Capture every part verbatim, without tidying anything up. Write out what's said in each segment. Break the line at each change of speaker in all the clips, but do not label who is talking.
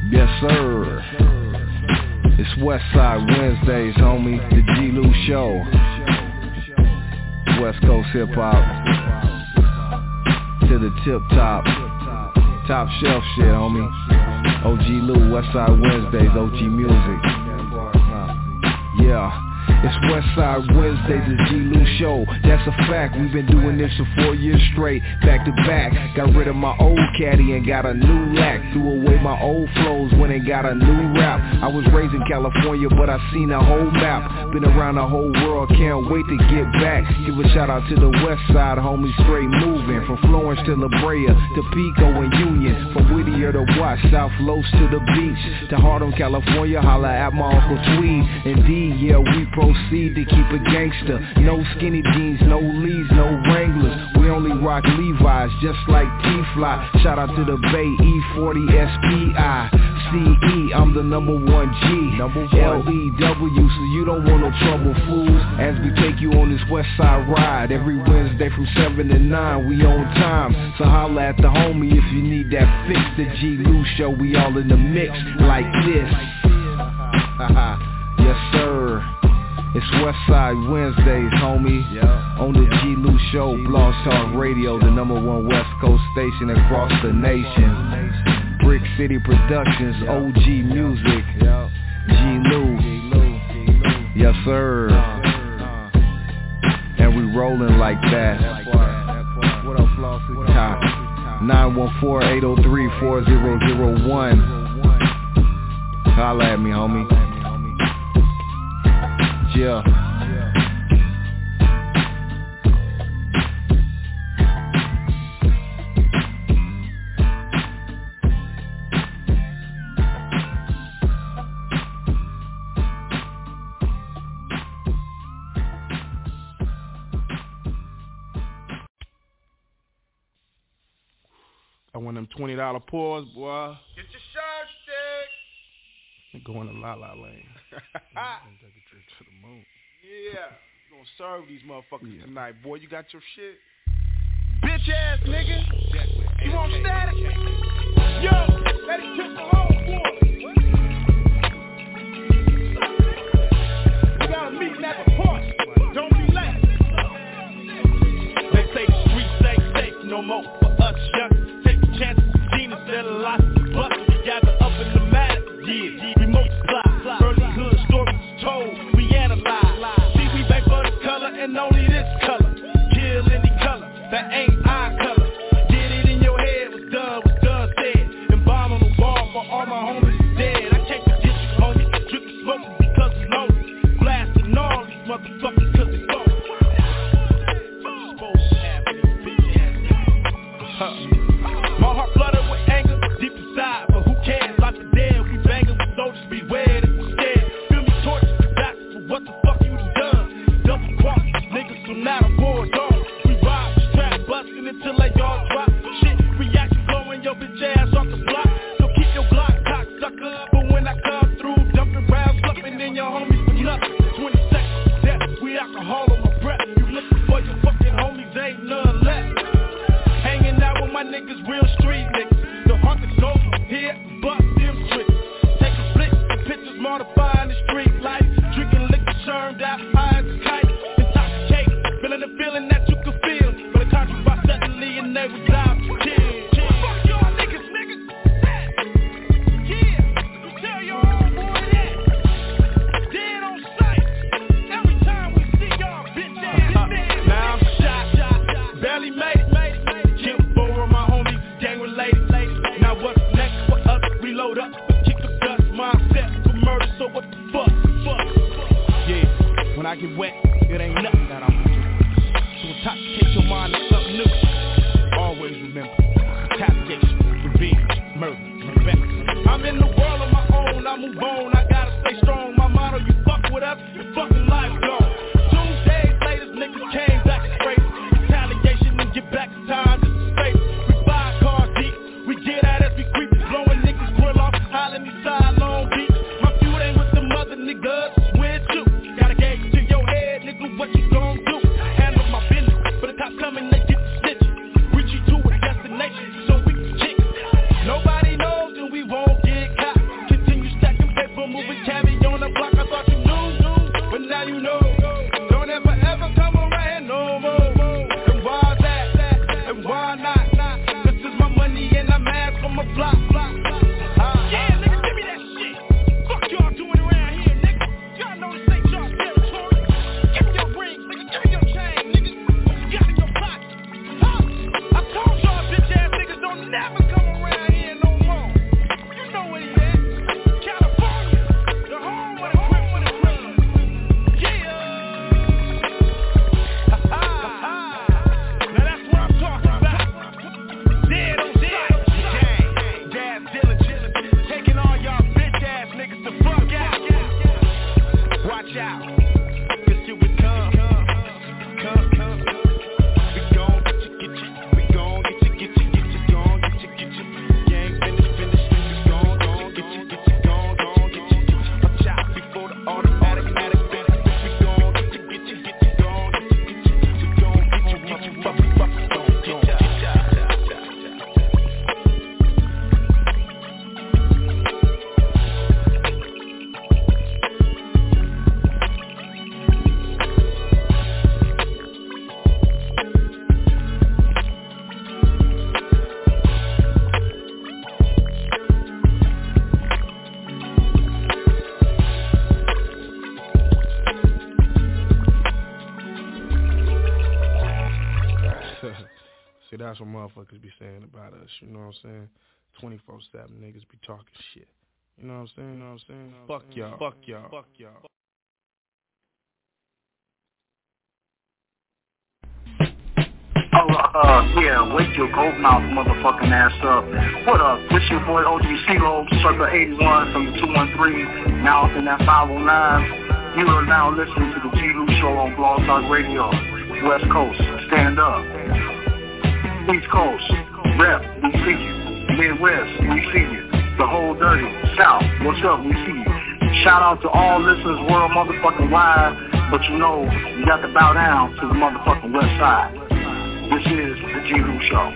Yes, sir. It's Westside Wednesdays, homie. The G. Lou Show. West Coast hip hop to the tip top, top shelf shit, homie. O G Lou, Westside Wednesdays, O G Music. Yeah. It's Westside Wednesday, the G. Lou Show. That's a fact, we've been doing this for four years straight, back to back. Got rid of my old caddy and got a new lack. Threw away my old flows when it got a new rap. I was raised in California, but I seen a whole map. Been around the whole world, can't wait to get back. Give a shout out to the West Side, homies straight moving. From Florence to La Brea, to Pico and Union. From Whittier to Watts, South Los to the beach. To Harlem, California, holla at my Uncle Tweed. Indeed, yeah, we proceed to keep it gangster. No skinny jeans, no Lees, no Wranglers. We only rock Levi's, just like T-Fly. Shout out to the Bay, E forty S P I C E, I'm the number one G. L E W, so you don't want no trouble, fools. As we take you on this West Side ride, every Wednesday from seven to nine, we on time. So holla at the homie if you need that fix. The G. Lou Show, we all in the mix like this. Yes, sir. It's Westside Wednesdays, homie. Yeah. On the G. Lou Show, Blog Talk Radio, the number one West Coast station across the nation. Brick City Productions, yeah. O G Music, yeah. G. Lou. Yes, sir. And we rolling like that. What up, Flossie? Top nine one four, eight oh three, four oh oh one. Holla at me, homie. Yeah.
I want them twenty dollar pours, boy.
Get your shirt stick.
Going to La La Land.
To the moon.
Yeah, gonna serve these motherfuckers yeah. tonight, boy. You got your shit,
bitch ass nigga. You want static? Yo, let it kiss the whole boy. We got a meeting at the park. Don't be late. They say the streets ain't safe no more for us, young. Take the chances, Gina said a lot of bucks. Gather up in the matter, yeah. We multiply. Early hood stories told. And only this color, kill any color, that ain't our color. Get it in your head, what's done, what's done said. And bomb on the wall for all my homies dead. I can't forget you, homie, drinking smoking because it's lonely. Blasting all these motherfuckers cause it's phony. Huh. My heart flooded with anger, deep inside, but who cares? Like the dead, we banging with soldiers, beware that we're scared. Feel me torture, back for what the fuck you done. Double cross, niggas so now the board dog. We rob, strap, bustin' until they all drop. Shit, reaction blowing your bitch ass off the block. So keep your Glock cock sucker. But when I come through, dumping rounds, flipping in your homies for nothing. Twenty seconds, death, we alcohol on my breath. You looking for your fucking homies, ain't none left. Hanging out with my niggas, real street niggas. The heart is over, here, bust them tricks. Taking flicks and pictures, mortifying the street life. Drinking liquor, churned out, high as a kite. Feeling the feeling that you can feel. But the country by suddenly and they was out to kill. Fuck y'all niggas, niggas. Yeah, you tell your old boy that. Dead on sight. Every time we see y'all bitch ass niggas. Now I'm shot, shot, barely made it. Killed four of my homies, gang related. Now what's next for us? Reload up, kick the dust, mindset for murder. So what the fuck? Fuck. Yeah, when I get wet, it ain't nothing that I'm. Intoxicate your mind to something new. Always remember, retaliation, revenge, murder, respect. I'm in the world of my own, I move on, I gotta stay strong. My motto, you fuck with us, your fucking life gone. Two days later, niggas came back straight. Retaliation and get back in time, just a space. We five cars deep, we get at us, we creep, blowing niggas grill off, hollering these side Long Beach. My feud ain't with the mother niggas, it's with you. Gotta gauge to your head, nigga, what you gon' do? Coming, they get the snitch. Reach you to a destination so we can kick. Nobody knows and we won't get caught.
That's what motherfuckers be saying about us. You know what I'm saying? twenty-four seven niggas be talking shit. You know what I'm saying? You know what I'm saying? Fuck y'all. Fuck y'all. Fuck y'all.
Oh, uh, yeah, wake your gold mouth motherfucking ass up. What up? This your boy O G C-Lo, circa eighty-one from the two one three, now up in that five oh nine. You are now listening to the G-Lou Show on Blog Talk Radio. West Coast, stand up. East Coast, rep, we see you. Midwest, we see you. The whole dirty South, what's up, we see you. Shout out to all listeners world motherfucking wide, but you know, you got to bow down to the motherfucking West Side. This is the G-Lou Show.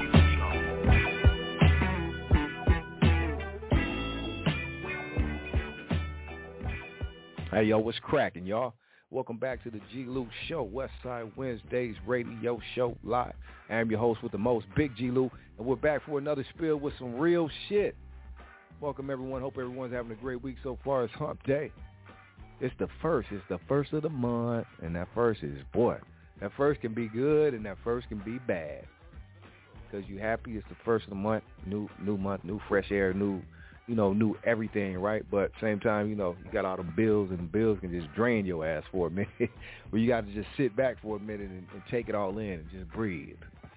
Hey, yo, what's cracking, y'all? Welcome back to the G-Lou Show, Westside Wednesdays radio show live. I am your host with the most, Big G-Lou, and we're back for another spill with some real shit. Welcome, everyone. Hope everyone's having a great week so far. It's hump day. It's the first. It's the first of the month, and that first is, boy, that first can be good, and that first can be bad. Because you happy it's the first of the month, new new month, new fresh air, new, you know, new everything, right? But at the same time, you know, you got all the bills, and the bills can just drain your ass for a minute. Where you got to just sit back for a minute and, and take it all in and just breathe.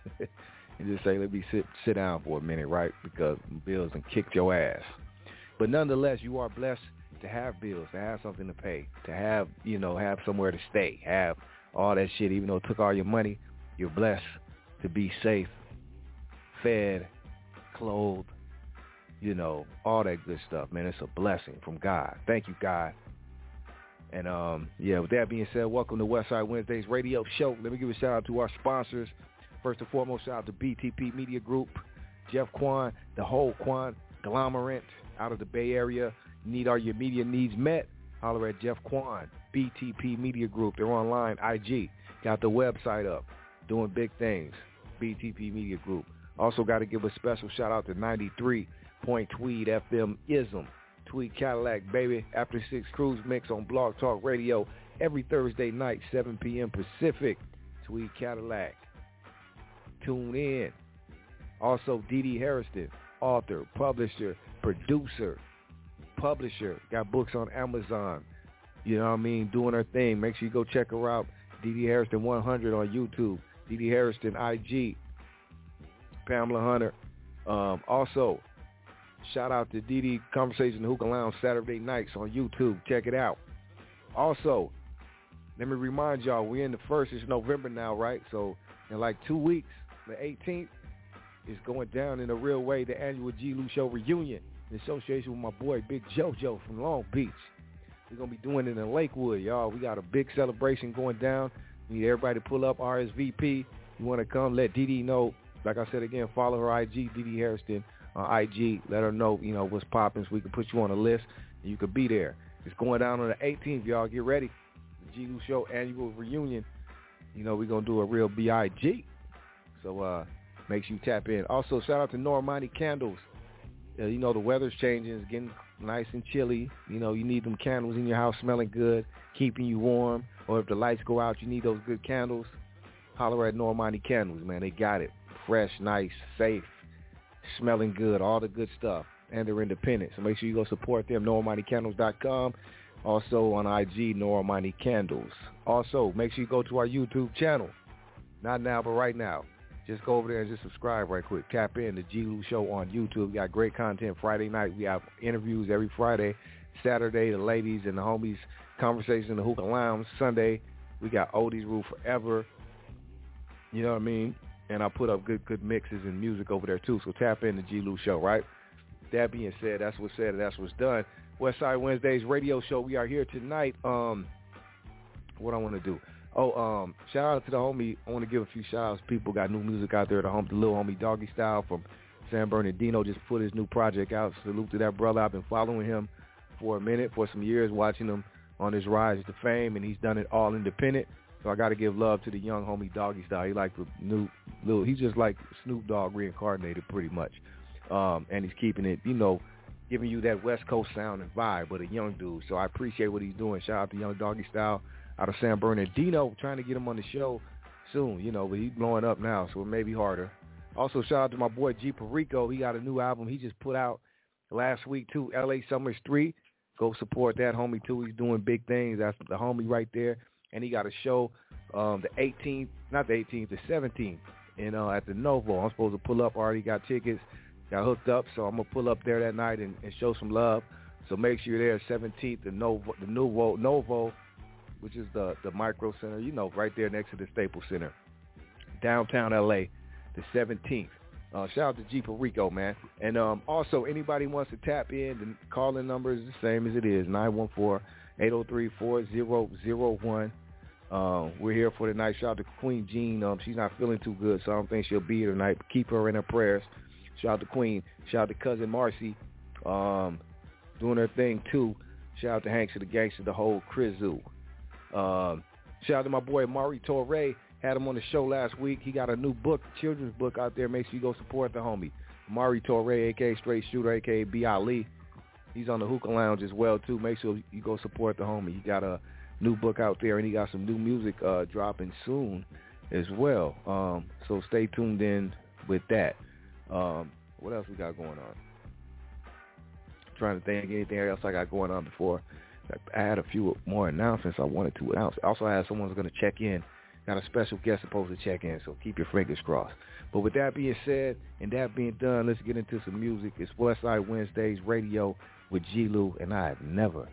And just say, let me sit sit down for a minute, right? Because the bills done kicked your ass. But nonetheless, you are blessed to have bills, to have something to pay, to have, you know, have somewhere to stay, have all that shit. Even though it took all your money, you're blessed to be safe, fed, clothed, you know, all that good stuff, man. It's a blessing from God. Thank you, God. And, um, yeah, with that being said, welcome to Westside Wednesdays radio show. Let me give a shout out to our sponsors. First and foremost, shout out to B T P Media Group, Jeff Quan, the whole Quan conglomerate out of the Bay Area. You need all your media needs met, holler at Jeff Quan, B T P Media Group. They're online, I G. Got the website up, doing big things, B T P Media Group. Also got to give a special shout out to ninety-three point Tweed F M Ism, Tweed Cadillac, baby. After Six Cruise Mix on Blog Talk Radio every Thursday night, seven p.m. Pacific. Tweed Cadillac. Tune in. Also, Dee Dee Harrison, author, publisher, producer, publisher. Got books on Amazon. You know what I mean? Doing her thing. Make sure you go check her out. Dee Dee Harrison one hundred on YouTube. Dee Dee Harrison I G. Pamela Hunter. Um, also, shout out to Dee Dee Conversation Hookah Lounge Saturday nights on YouTube. Check it out. Also, let me remind y'all, we're in the first. It's November now, right? So in like two weeks, the eighteenth, is going down in a real way, the annual G-Lou Show reunion in association with my boy Big JoJo from Long Beach. We're going to be doing it in Lakewood, y'all. We got a big celebration going down. We need everybody to pull up R S V P. You want to come, let Dee Dee know. Like I said again, follow her I G, Dee Dee Harrison on I G. Let her know, you know, what's popping so we can put you on a list and you could be there. It's going down on the eighteenth, y'all. Get ready. The G-Lou Show annual reunion. You know, we're going to do a real B I G. So uh, make sure you tap in. Also, shout out to Normani Candles. Uh, you know, the weather's changing. It's getting nice and chilly. You know, you need them candles in your house smelling good, keeping you warm. Or if the lights go out, you need those good candles. Holler at Normani Candles, man. They got it. Fresh, nice, safe, smelling good, all the good stuff. And they're independent. So make sure you go support them, normani candles dot com. Also on I G, Normani Candles. Also, make sure you go to our YouTube channel. Not now, but right now. Just go over there and just subscribe right quick. Tap in the G-Lou Show on YouTube. We got great content Friday night. We have interviews every Friday. Saturday, the ladies and the homies conversation in the Hookah Lounge. Sunday, we got Oldies Rule Forever. You know what I mean? And I put up good, good mixes and music over there too. So tap in the G-Lou Show, right? That being said, that's what's said and that's what's done. Westside Wednesdays radio show. We are here tonight. Um, what I want to do. Oh, um, shout out to the homie. I want to give a few shout outs. People got new music out there. The, home, the little homie Doggy Style from San Bernardino just put his new project out. Salute to that brother. I've been following him for a minute, for some years, watching him on his rise to fame, and he's done it all independent. So I got to give love to the young homie Doggy Style. He like the new little. He's just like Snoop Dogg reincarnated, pretty much. Um, and he's keeping it, you know, giving you that West Coast sound and vibe, but a young dude. So I appreciate what he's doing. Shout out to young Doggy Style out of San Bernardino. Trying to get him on the show soon, you know, but he's blowing up now, so it may be harder.
Also, shout out to my boy G Perico. He got a new album he just put out last week, too, L A Summers three. Go support that homie, too. He's doing big things. That's the homie right there. And he got a show um, the eighteenth, not the eighteenth, the seventeenth, and uh, at the Novo. I'm supposed to pull up. Already got tickets, got hooked up, so I'm going to pull up there that night and, and show some love. So make sure you're there seventeenth, the Novo, the Novo, Novo, which is the, the Micro Center, you know, right there next to the Staples Center, downtown L A, the seventeenth. Uh, shout out to G Perico, man. And um, also, anybody wants to tap in, the call-in number is the same as it is, nine one four, eight oh three, four oh oh one. Um, we're here for the night. Shout out to Queen Jean. Um, she's not feeling too good, so I don't think she'll be here tonight. But keep her in her prayers. Shout out to Queen. Shout out to Cousin Marcy, um, doing her thing, too. Shout out to Hanks of the Gangster, the whole Krizu. Um, shout out to my boy Mari Torre. Had him on the show last week. He got a new book, children's book out there. Make sure you go support the homie. Mari Torre, a k a. Straight Shooter, a k a. B. Ali. He's on the Hookah Lounge as well, too. Make sure you go support the homie. He got a new book out there, and he got some new music uh, dropping soon as well. Um, so stay tuned in with that. Um, what else we got going on? I'm trying to think anything else I got going on before. I had a few more announcements I wanted to announce. Also, I had someone who's going to check in. Got a special guest supposed to check in, so keep your fingers crossed. But with that being said, and that being done, let's get into some music. It's Westside Wednesdays Radio with G. Lou, and I have never...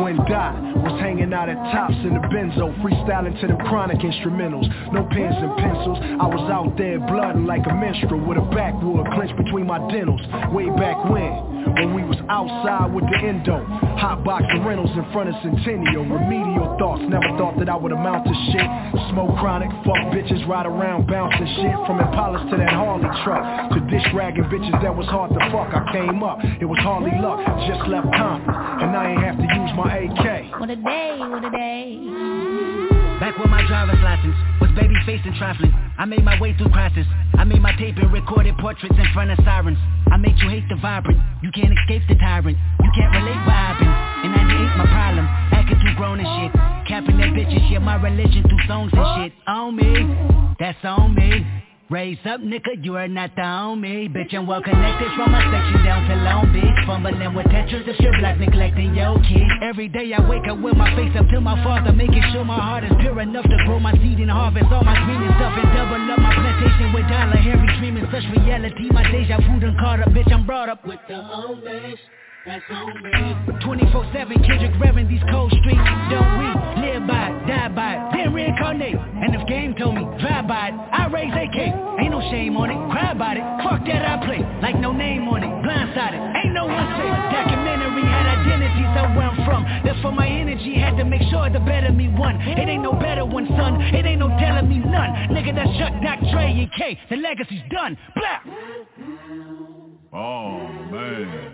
and Dot was hanging out at Tops in the Benzo, freestyling to them chronic instrumentals. No pens and pencils, I was out there blooding like a minstrel with a backwood clenched between my dentals. Way back when, when we was outside with the endo, hot boxing rentals in front of Centennial. Remedial thoughts, never thought that I would amount to shit. Smoke chronic, fuck bitches, ride around bouncing shit. From Impalas to that Harley truck, to dish ragging bitches that was hard to fuck. I came up, it was hardly luck, just left Compton, and I ain't have to use my A K.
What a day, what a day.
Back when my driver's license was baby faced and trifling, I made my way through crisis. I made my tape and recorded portraits in front of sirens. I made you hate the vibrant, you can't escape the tyrant. You can't relate what happened, in ninety-eight my problem, acting too grown and shit. Capping that bitches, yeah, my religion through songs and shit. On me, that's on me. Raise up, nigga, you are not the homie. Bitch, I'm well connected from my section down to Long Beach. Fumbling with Tetris, if you're black, neglecting your kids. Every day I wake up with my face up to my father, making sure my heart is pure enough to grow my seed and harvest all my dreaming stuff and double up my plantation with dollar. Harry dreaming such reality, my deja vu done caught up. Bitch, I'm brought up with the homies. twenty-four seven Kendrick revving these cold streets. Don't we live by it, die by it, then reincarnate. And if game told me, drive by it, I raise A K. Ain't no shame on it, cry about it. Fuck that, I play like no name on it. Blindsided, ain't no one safe. Documentary had identity, so where I'm from. Therefore my energy had to make sure the better me won. It ain't no better one, son. It ain't no telling me none. Nigga, that's Chuck, Doc, Dre, and K. The legacy's done. Blah.
Oh man.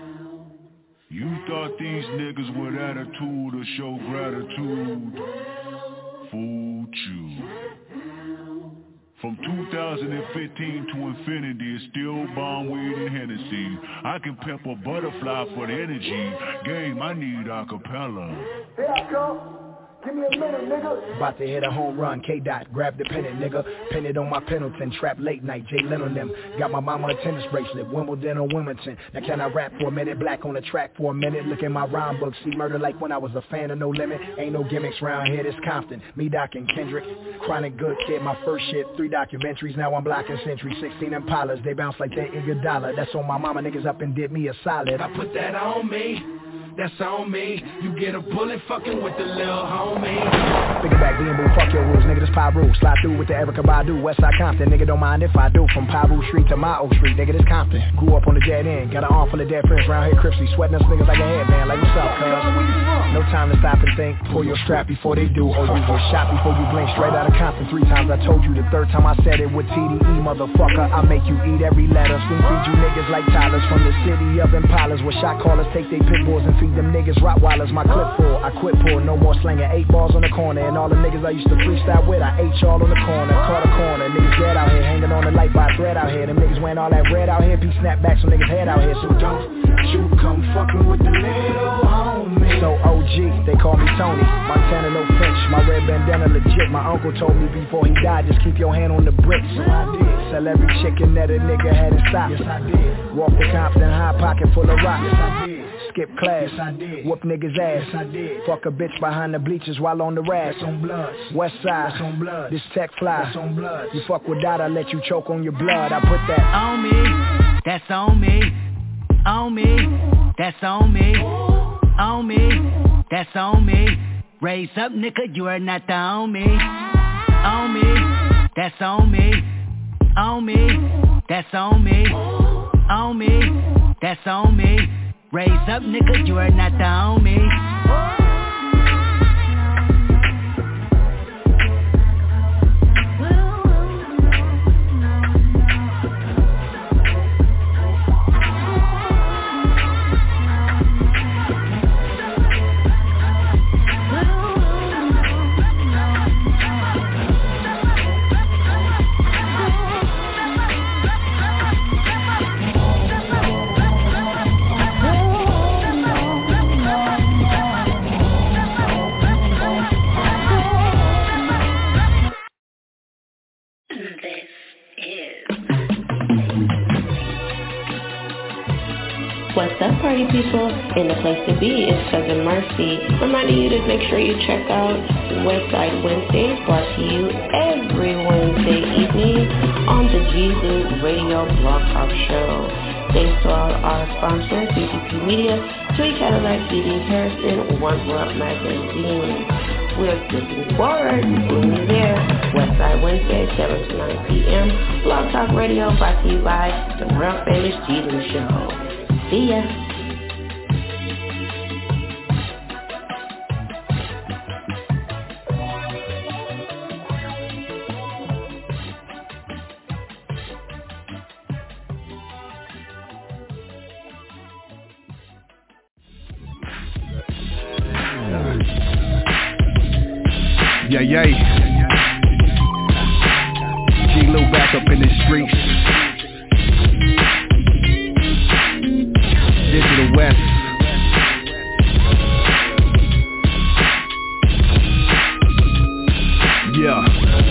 You thought these niggas with attitude or show gratitude? Fooled you. From two thousand fifteen to infinity, it's still bomb weed and Hennessy. I can pimp a butterfly for the energy. Game, I need acapella.
Here I come. Give me a minute, nigga. About to hit a home run, K-Dot, grab the pennant, nigga. Pin it on my Pendleton, trap late night, Jay Leno and them. Got my mama a tennis bracelet, Wimbledon or Wilmington. Now can I rap for a minute, black on the track for a minute? Look in my rhyme book, see murder like when I was a fan of No Limit. Ain't no gimmicks round here, this Compton. Me, Doc, and Kendrick. Chronic good kid, my first shit, three documentaries, now I'm blocking Century. sixteen Impalas, they bounce like they Iguodala. That's on my mama, niggas up and did me a solid. I put that on me. That's on me. You get a bullet fucking with the little homie. Think back, being boo, fuck your rules, nigga, this Pyru. Slide through with the Erykah Badu, Westside Compton. Nigga, don't mind if I do. From Pyru Street to my old street, nigga, this Compton. Grew up on the dead end, got an arm full of dead friends round here, Cripsy. Sweating us niggas like a headband, like what's up, cuz? No time to stop and think. Pull your strap before they do, or you get shot before you blink. Straight out of Compton, three times I told you. The third time I said it with T D E, motherfucker. I make you eat every letter. Spoon feed you niggas like Tyler's from the city of Impalas, where shot callers take they pit bulls and feed them niggas Rottweilers. My clip full, I quit pull, no more slanging eight balls on the corner. And all the niggas I used to freestyle with, I ate y'all on the corner, caught a corner. Niggas dead out here, hanging on the light by a thread out here. Them niggas wearing all that red out here, be snapbacks on niggas head out here. So don't you come fucking with the little homie. So O G, they call me Tony, Montana no French, my red bandana legit. My uncle told me before he died, just keep your hand on the bricks. So I did, sell every chicken that a nigga had in stock. Yes I did, walk the Compton high pocket full of rocks. Yes I did, skip class, yes I did, whoop niggas ass. Yes I did, fuck a bitch behind the bleachers while on the rack. That's on blood, west side, that's on blood, this tech fly, that's on blood. You fuck with that, I let you choke on your blood. I put that
on me, that's on me, on me, that's on me, on me, that's on me. Raise up, nigga, you are not the homie. On me, that's on me, on me, that's on me, on me, that's on me. Raise up, nigga, you are not the homie.
What's up, party people? And the place to be is Cousin Mercy. Reminding you to make sure you check out Westside Wednesdays, brought to you every Wednesday evening on the Jesus Radio Blog Talk Show. Thanks to all our sponsors, B T P Media, Tweet Cadillac, D D Harrison, One World Magazine. We're looking forward to seeing you there. Westside Wednesday, seven to nine p.m. Blog Talk Radio brought to you by the world famous G Lou Show. See ya.
Yeah, yeah. G-Lou back up in the streets. Digital West. Yeah.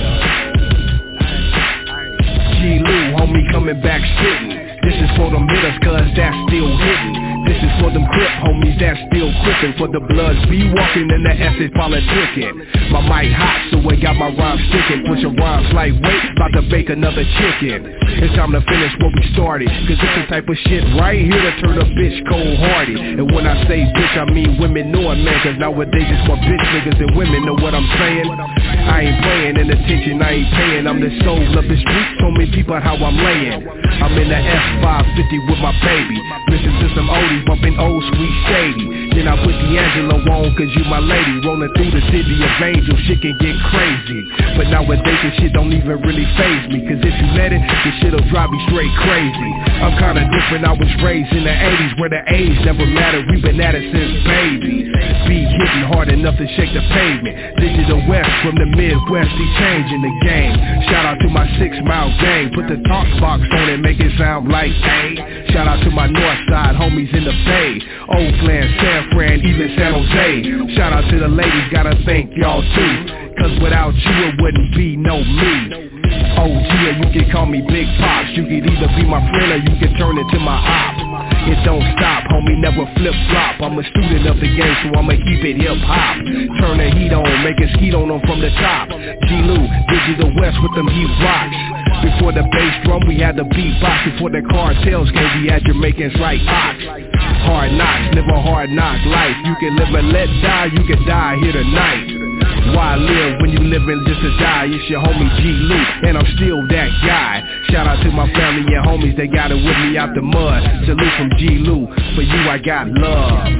G-Lou, homie, coming back sitting. This is for them hitters, cause that's still hitting. This is for them crip homies that's still crippin'. For the bloods be walking and the S's politicking. My mic hot, so I got my rhymes sticking. Pushing rhymes lightweight, about to bake another chicken. It's time to finish what we started, cause it's the type of shit right here to turn a bitch cold-hearted. And when I say bitch, I mean women know it, man. Cause nowadays it's more bitch niggas than women, know what I'm saying? I ain't playing, and attention I ain't paying. I'm the soul of the streets, so many people how I'm laying. I'm in the F five fifty with my baby, listen to some oldies, bumping old sweet shady. Then I put D'Angelo on, cause you my lady. Rolling through the city of angels, shit can get crazy. But nowadays this shit don't even really faze me, cause if you let it, this shit'll drive me straight crazy. I'm kinda different, I was raised in the eighties, where the age never mattered, we been at it since babies. Beat hitting hard enough to shake the pavement. Digital West from the Midwest, he changing the game. Shout out to my six mile gang, put the talk box on it, make it sound like A. Shout out to my north side homies in the Bay, Oakland, San Fran, even San Jose. Shout out to the ladies, gotta thank y'all too, cause without you it wouldn't be no me. O G, or you can call me Big Pops. You could either be my friend or you can turn into my op. It don't stop, homie, never flip-flop. I'm a student of the game, so I'ma keep it hip-hop. Turn the heat on, make it skeet on them from the top. G-Lou, Digital West with them heat rocks. Before the bass drum, we had the beatbox. Before the cartels game, we had Jamaicans like Ox. Hard knocks, live a hard knock life. You can live and let die, you can die here tonight. Why live when you living just to die? It's your homie G-Lou, and I'm still that guy. Shout out to my family and homies, they got it with me out the mud. Salute from G-Lou, for you I got love.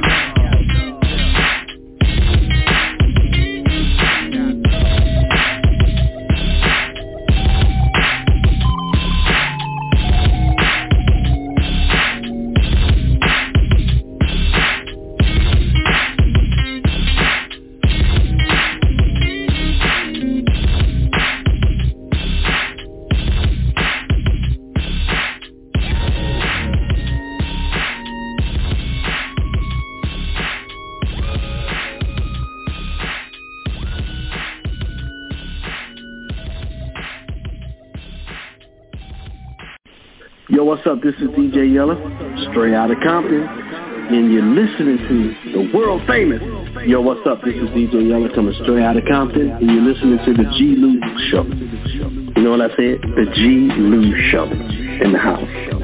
Yo, what's up? This is D J Yella, straight out of Compton, and you're listening to the world famous. Yo, what's up? This is D J Yella coming straight out of Compton, and you're listening to the G-Lou Show. You know what I said? The G-Lou Show in the house.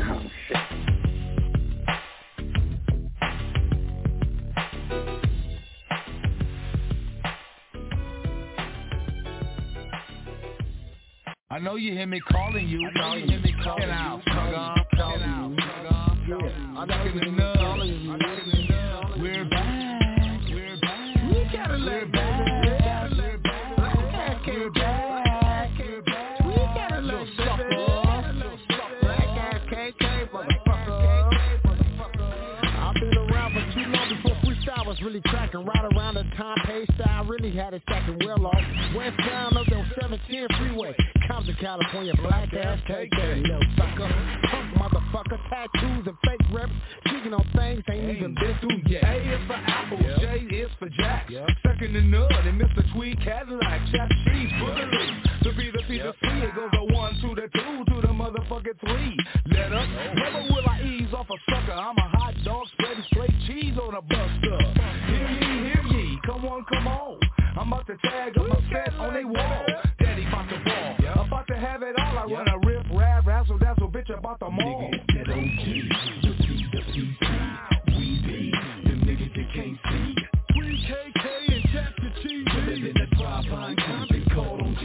I know you hear me calling you. I know you hear me calling you. Get out, sugar. Get out, sugar. I'm knocking the nub. We're back. We're back. We gotta let back. We're back. We're back. We're back. We're back. We gotta let sucker. Black ass K K, motherfucker. I've been around for too long before freestyle was really cracking. Right around the time Pay style really had it stacking well off. Westbound up on seven ten freeway. Compton, California, black ass K K, little sucker. Punk motherfucker, tattoos and fake reps. Speaking on things ain't even been through yet. A is for Apple, yep. J is for Jack. Yep. Second and none, and Mister Tweed Cadillac. Chef Cheese, Boogaloo. To be the P to C, it goes the one to the two to the motherfucking three. Let up, never will I ease off a sucker. I'm a hot dog spreading straight cheese on a buster. Hear ye, hear ye, come on, come on. I'm about to tag up my set on they wall. Daddy about to ball. Yep. About to have it all. I yep. run a rip, rap, razzle, dazzle, bitch about the mall. Nigga, that O G.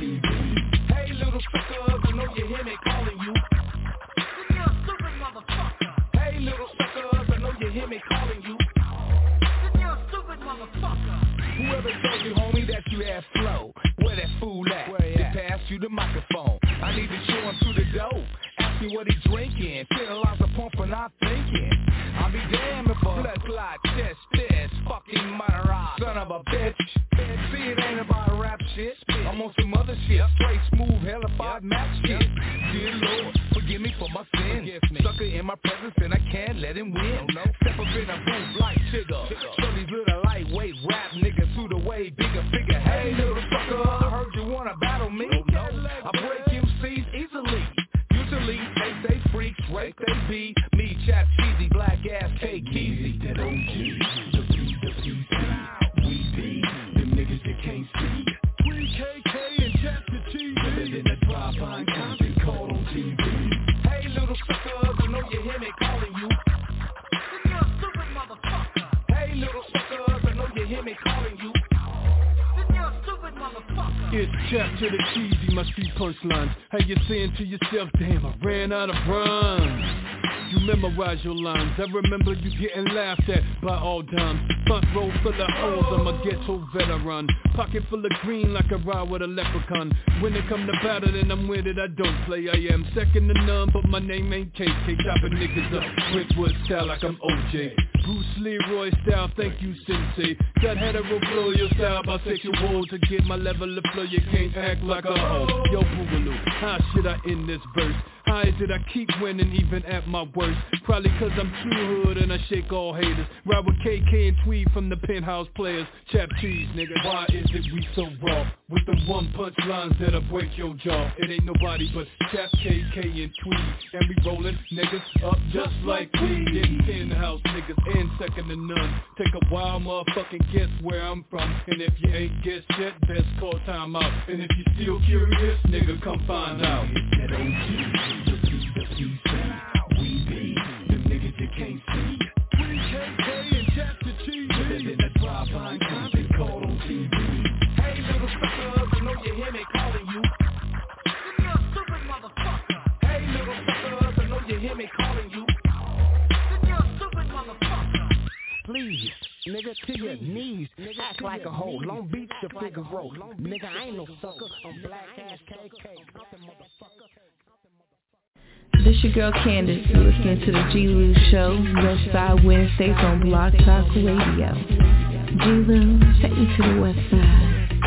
T V.
Hey, little suckers, I know you hear me calling you. You're a stupid motherfucker. Hey, little suckers, I know you hear me calling you. You're a stupid motherfucker.
Whoever told you, homie, that you had flow, where that fool at? Where he at? Pass you the microphone. I need to show him through the dope. Ask me what he drinking. Fiddle out the pump and I'm thinking. I'll be damned if a blood clot chest fist fucking murderer. Son of a bitch. See, it ain't about rap shit. I'm on some other shit. Straight smooth, hellified match shit. Dear Lord, forgive me for my sins. Sucker in my presence and I can't let him win. Step up in a booth like Chigga. Show these little lightweight rap niggas through the way bigger figure. Hey, little sucker, I heard you wanna battle me. I break M Cs easily. Usually they say freaks, rape they be. Me, chap cheesy, black ass K Keezy. That O G, the B, the P C. We be them niggas that can't see. three K K and chapter cheesy. Living in a drive-by Compton, called on T V.
Hey, little suckers, I know you hear me calling you. You're a stupid motherfucker. Hey, little suckers, I know you hear me calling you. You're a stupid motherfucker.
It's Chap to the cheesy, my street punchlines. How you saying to yourself, damn, I ran out of rhymes. You memorize your lines. I remember you getting laughed at by all dimes. Front row full of hoes, I'm a ghetto veteran. Pocket full of green like a ride with a leprechaun. When it come to battle, then I'm with it, I don't play. I am second to none, but my name ain't K K. Chopping niggas up, Brentwood style like I'm O J. Bruce Leroy style, thank you, Sensei. Got hetero blow your style, bisexual. To get my level of flow, you can't act like a hoe. Yo, Boogaloo, how should I end this verse? How is it I keep winning even at my worst? Probably cause I'm true hood and I shake all haters. Ride with K K and Tweed from the Penthouse Players. Chap cheese, nigga, why is it we so raw? With the one punch lines that'll break your jaw. It ain't nobody but Chap, K K and Tweed. And we rolling niggas up just like we. Getting Penthouse niggas and second to none. Take a wild motherfucking guess where I'm from. And if you ain't guessed yet, best call time out. And if you still curious, nigga, come find out.
That O G. The P, the P C. We be them niggas that can't see. three K K and chapter cheese. Living in a drive-by Compton, called on T V.
Hey, little suckers, I know you hear me calling you. You're a stupid motherfucker. Hey, little suckers, I know you hear me calling you. You're a stupid motherfucker.
Please, nigga, to your knees. Nigga, act like a hoe. Long Beach to Figure Road. Nigga, I ain't no sucker. I'm black ass K K. Motherfucker.
This your girl Candace. You're listening to the G. Lou Show, Westside Wednesdays on Blog Talk Radio. G. Lou, take me to the West Side.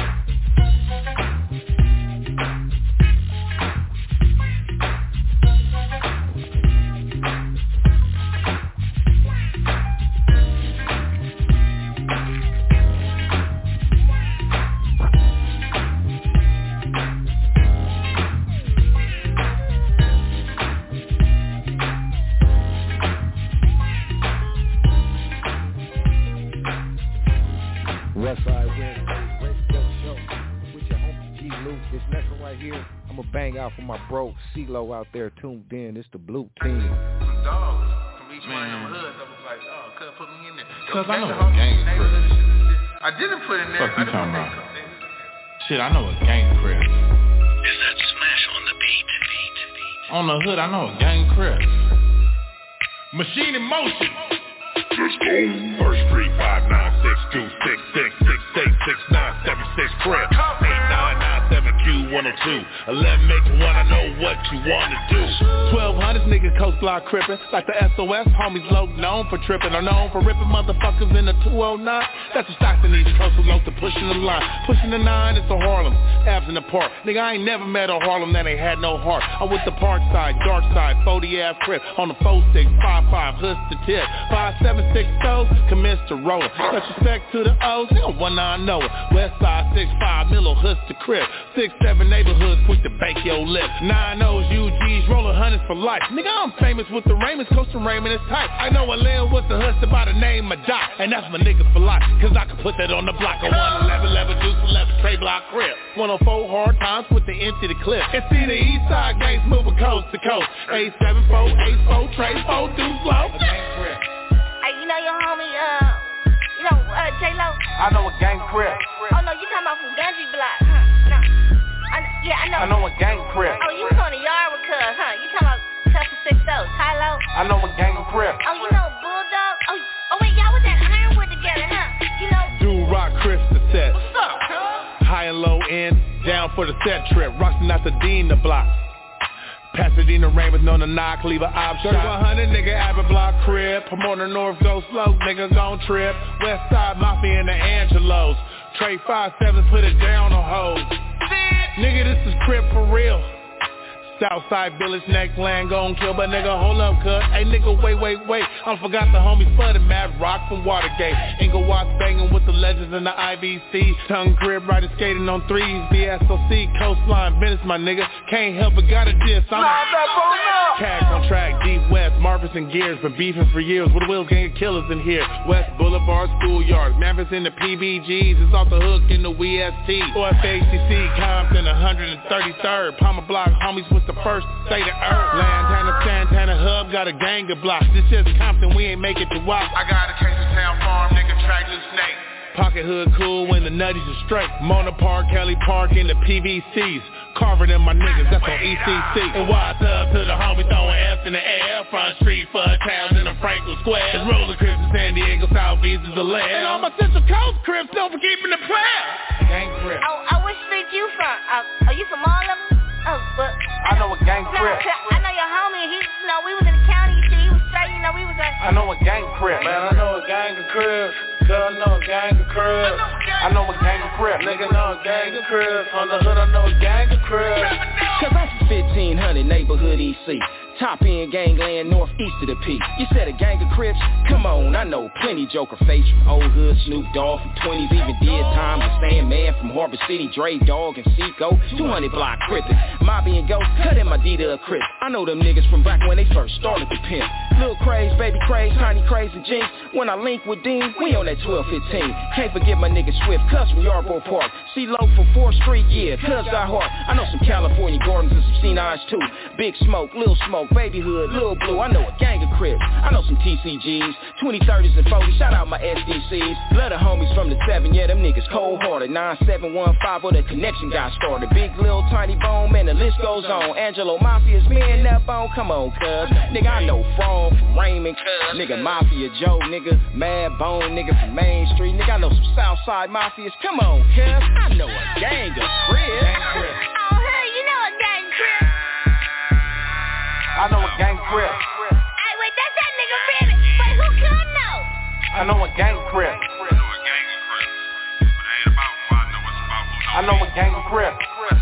Bang out for my bro CeeLo out there tuned in. It's the Blue Team.
Some dogs from each one of them hoods. I was like, oh, couldn't put me in there.
Cause I know a gang crib.
I didn't put in there.
Fuck you talking about? Shit, I know a gang crib.
Is that smash on the beat? beat, beat.
On the hood, I know a gang crib. Machine in motion.
Let's go. First Street five nine six two six six six eight six nine seven six crib. eight nine nine seven Q one oh two. eleven make one, I know what you wanna do.
twelve hundred niggas coast block crippin'. Like the S O S homies low known for trippin'. Or known for ripping motherfuckers in the two oh nine. That's what Stockton needs close to to pushing the line. Pushing the nine, it's a Harlem. Abs in the park. Nigga, I ain't never met a Harlem that ain't had no heart. I'm with the park side, dark side, forty Ave crib. On the four six, five five, hoods to tip. five seven six toes, commence to roll. Much respect to the O's, they don't one nine know it. West side six five, middle hoods to crib. six seven neighborhoods, quick to bake your lip. nine O's, U G's, rolling hundreds for life. Nigga, I'm famous with the Raymonds, Costa Raymond is tight. I know a land with the hustle by the name of Doc. And that's my nigga for life, cause I can put that on the block. A one eleven, eleven, deuce eleven, Trey Block crib. one oh four hard times with the empty the clip. And see the east side gangs moving coast to coast. eight seven four, eight four, Trey four, deuce low.
Hey, you know your homie, uh, you know, uh, J-Lo?
I know a gang crib.
Oh, no, you talking about from Gunji Block, huh? No. I,
I know a gang crip.
Oh, you was on the yard with Cuz, huh? You talking about Tough for six oh, Tylo?
I know a gang crip.
Oh, you know Bulldog? Oh, oh wait, y'all was at Ironwood together, huh? You know
Do Rock Chris the set.
What's up, cuz?
High and low end, down for the set trip. Rushing out the Dean the block. Pasadena rain with no knock, leave a op shot. thirty-one hundred nigga, Abbott Block crib. Promoter North, go slow, niggas gon' trip. West Side Mafia and the Angelos. Trade five sevens, put it down on hoes. Nigga, this is crib for real. Southside Village, next land gon' kill, but nigga, hold up, cuz. Hey, nigga, wait, wait, wait. I forgot the homies flooded, Mad Rock from Watergate. Inglewood banging with the legends in the I V C. Tongue crib, rider skating on threes. B S O C, coastline, Venice, my nigga. Can't help but gotta diss. I'm Cash on track, deep west, Marvis and Gears. Been beefing for years with a Wills gang of killers in here. West Boulevard, schoolyards. Memphis in the P B Gs. It's off the hook in the W S T. O F A C C, Compton, one hundred thirty-third. Palmer Block, homies with the first state of earth. Lantana, Santana Hub got a gang of blocks. This just Compton, we ain't make it to walk.
I got a case of Town Farm, nigga, track loose snake.
Pocket hood cool when the nutties are straight. Mona Park, Kelly Park in the P V Cs. Carver and my niggas, that's on E C C. And what's up to the homie throwing F's in the air. Front street for towns in the Franklin Square. It's roller crips in San Diego, Southeast is the land. And all my Central Coast crips, don't forget me the prayer.
Gang crip.
Oh, oh, which street you from? Uh, are you from all of them? Oh, but
I know a gang
no,
crip.
I know your homie. He, you know, we was in the county. You see, he was straight. You know, we was like.
I know a gang crip.
Man, I know a gang of cribs. Cuz know a gang of cribs.
I know a gang of crip.
Nigga know a gang of cribs. From the hood, I know a gang of cribs.
Cause I'm from fifteen hundred neighborhood E C. Top end gangland northeast of the P. You said a gang of Crips? Come on, I know plenty Joker face from old hood, Snoop Dogg from twenties, even did time with Sandman from Harbor City, Dre Dogg and Seco, two hundred block crippin', Mobby and Ghost, cut in my D-Dub Crip. I know them niggas from back when they first started to pimp. Lil Craze, Baby Craze, Tiny Craze and Jinx. When I link with Dean, we on that twelve fifteen. Can't forget my nigga Swift, Cuz from Yarborough Park. C-Lo from fourth Street, yeah, Cuz got heart. I know some California Gordons and some C nines too. Big Smoke, Lil Smoke, Baby Hood, Lil Blue, I know a gang of Crips. I know some T C Gs, twenty, thirties and forties. Shout out my S D Cs. Love the homies from the seven, yeah, them niggas cold-hearted. nine seven one five, where the connection got started. Big Lil Tiny Bone, man, the list goes on. Angelo Mafia's man up on, come on, cuz. Nigga, I know Frog from Raymond, cuz. Nigga, Mafia Joe, nigga, Mad Bone, nigga from Main Street. Nigga, I know some Southside Mafias, come on, cuz. I know a gang of Crips.
Oh, hey, you know a gang Crip.
I know a gang crip.
Hey, wait, that's that nigga Rabbit. Wait, who could know?
I know a gang crip. I know a gang crip.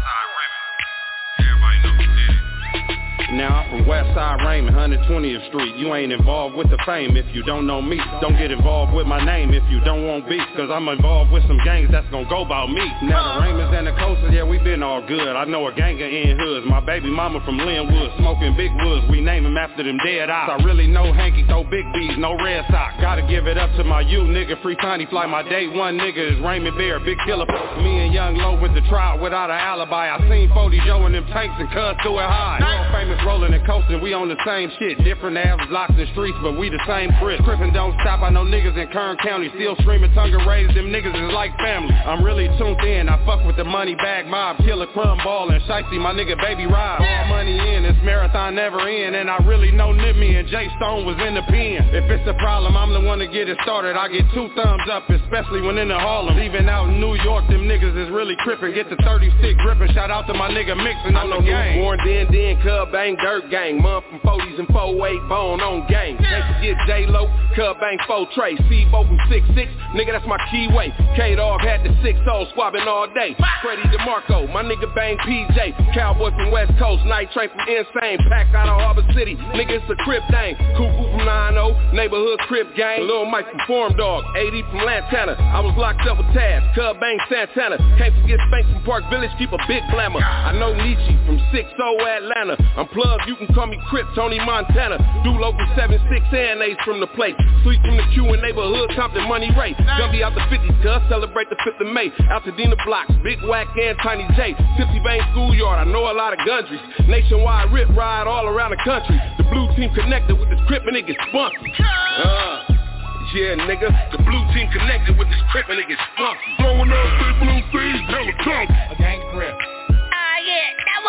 Now I'm from Westside Raymond, one twentieth Street. You ain't involved with the fame if you don't know me. Don't get involved with my name if you don't want beef, cause I'm involved with some gangs that's gonna go about me. Now the Raymonds and the Coasters, yeah, we been all good. I know a gang of in hoods. My baby mama from Linwood, smoking big woods. We name him after them dead eyes. I really know Hanky throw big B's, no red socks. Gotta give it up to my you nigga, Free Tiny Fly. My day one nigga is Raymond Bear, big killer. Me and Young Low went to trial without an alibi. I seen forty Joe in them tanks and Cuz threw it high. World famous rolling and coasting, we on the same shit. Different average blocks and streets, but we the same Chris. Crippin' don't stop, I know niggas in Kern County still screaming tongue raised. Them niggas is like family. I'm really tuned in, I fuck with the money bag mob. Killer Crumb Ball and Shicey, my nigga Baby Rob. All money in, this marathon never end. And I really know Nipsey and Jay Stone was in the pen. If it's a problem, I'm the one to get it started. I get two thumbs up, especially when in the Harlem. Even out in New York, them niggas is really crippin'. Get the thirty-six grippin'. Shout out to my nigga Mixin' on the game.
Born then, then, Cub Bang, Dirt Gang. Month from forties and four eight bone on gang. Can't forget J-Lo, Cub Bang four Trey. C-Bo from six six, nigga that's my keyway. K-Dog had the six oh squabbing all day. Freddie DeMarco, my nigga Bang P J. Cowboy from West Coast, Night Train from Insane. Pack out of Harbor City, nigga it's a Crip thing. Cuckoo from nine oh, neighborhood Crip gang. Lil Mike from Farm Dog, eighty from Lantana. I was locked up with Taz, Cub Bang Santana. Can't forget Spank from Park Village, keep a big glamour. I know Nietzsche from six oh Atlanta. I'm plugged, you can call me Crip, Tony Montana. Dulo from seven six and Ace from the plate. Sweet from the Q and neighborhood, Compton Money Ray. Gonna be out the fifties, cuz celebrate the fifth of May. Altadena Blocks, Big Whack and Tiny J. Tipsy Bang Schoolyard, I know a lot of countries. Nationwide rip ride all around the country. The blue team connected with this Crip and it gets spunky. Uh, yeah, nigga, the blue team connected with this Crip and it gets spunky. Blowing up big blue things, hella tough.
A gang Crip.
Ah, uh, yeah, that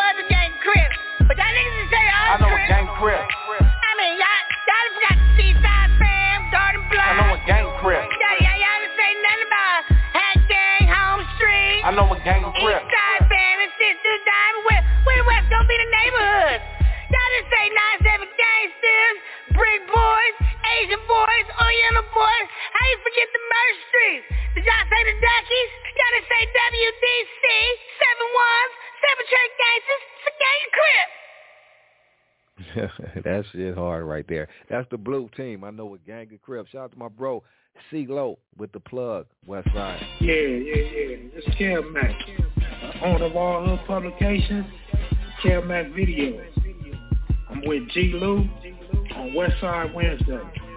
Trick gangsters. It's a gang crib.
That shit hard right there. That's the blue team. I know a gang of Crips. Shout out to my bro C-Lo with the plug, West Side.
Yeah, yeah, yeah. This is Kel Mac, uh, owner of all hood publications, Kel Mac Videos. I'm with G. Lou on West Side Wednesday.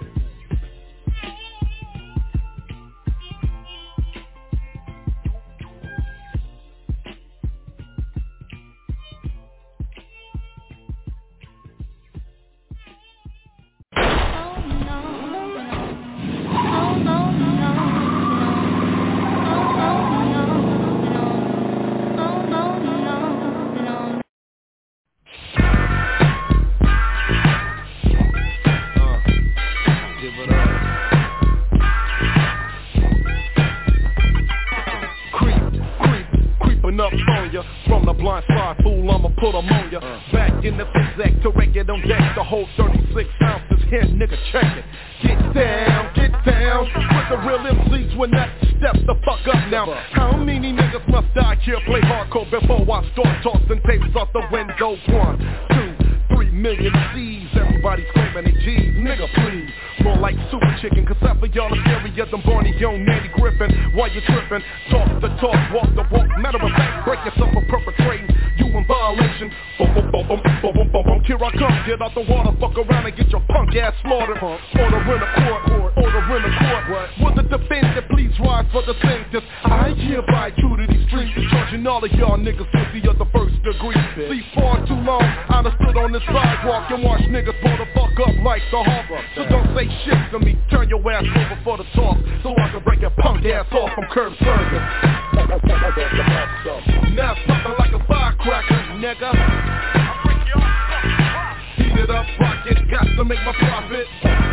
Up on ya from the blind side, fool, I'ma put them on ya. Uh. Back in the physics to wreck it on deck, the whole thirty-six ounces here, nigga, check it. Get down, get down, with the real M Cs when that step the fuck up now. How many niggas must die here, play hardcore before I start tossing tapes out the window? One, two, three million C's, everybody screaming they G's, nigga please. More like super chicken, cause half of y'all are scarier than Barney Young, Nanny Griffin. While you trippin', talk the talk, walk the walk. Matter of fact, break yourself for perpetrating, you in violation. Boom, boom, boom, boom, boom, boom, boom, boom. Here I come, get out the water, fuck around and get your punk ass slaughtered. Order in the court, order in the court. Will the defendant please rise for the sentence? I hereby true to these streets, charging all of y'all niggas guilty of the first degree. See, far too long, I done stood on the sidewalk and watch niggas blow the fuck up like the harbor. So don't say shit to me, turn your ass over for the talk, so I can break your punk ass off from curb service. Now it's poppin' like a firecracker, nigga. Heat it up, rock it, got to make my profit.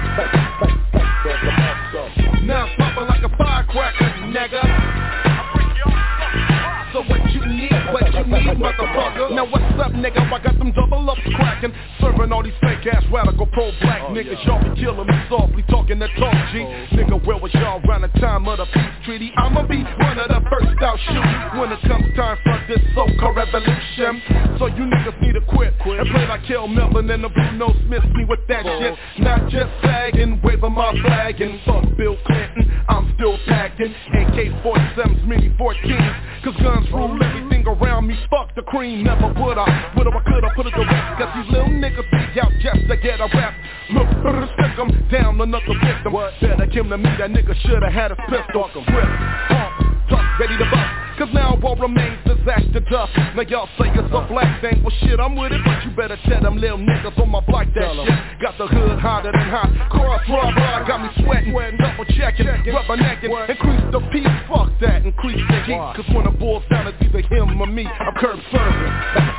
Now it's poppin' like a firecracker, nigga. So what you need, what you need, motherfucker. Now what's up, nigga? I got them double ups cracking, serving all these fake ass radical pro-black oh, niggas. Yeah. Y'all be killing me softly, talking that talk, G. Oh. Nigga, where was y'all around the time of the peace treaty? I'ma be one of the first out shooting when it comes time for this so-called revolution. So you niggas need to quit, quit. and play like Kel Melvin and the Blue Nose Smith me with that oh. shit. Not just sagging, waving my flag and fuck Bill Clinton. I'm still packing A K forty-sevens, mini fourteens, cause guns rule everything around me. Fuck the cream, never would I. Would I, could I put it to rest? Cause these little niggas be out just to get a rap. Look, stick them down, another victim. What? Better Kim to me, that nigga shoulda had his pistol. Grip, pump, tough, ready to bust. Cause now all remains disaster dust. Now y'all say it's a black thing. Well shit, I'm with it, but you better tell them little niggas on my block that shit. Got the hood hotter than hot. Cross rubber, got me sweating, double checking, rubbernecking. Increase the peace, fuck that, increase the heat. Cause when it boils down, it's either him or me. I'm curb serving.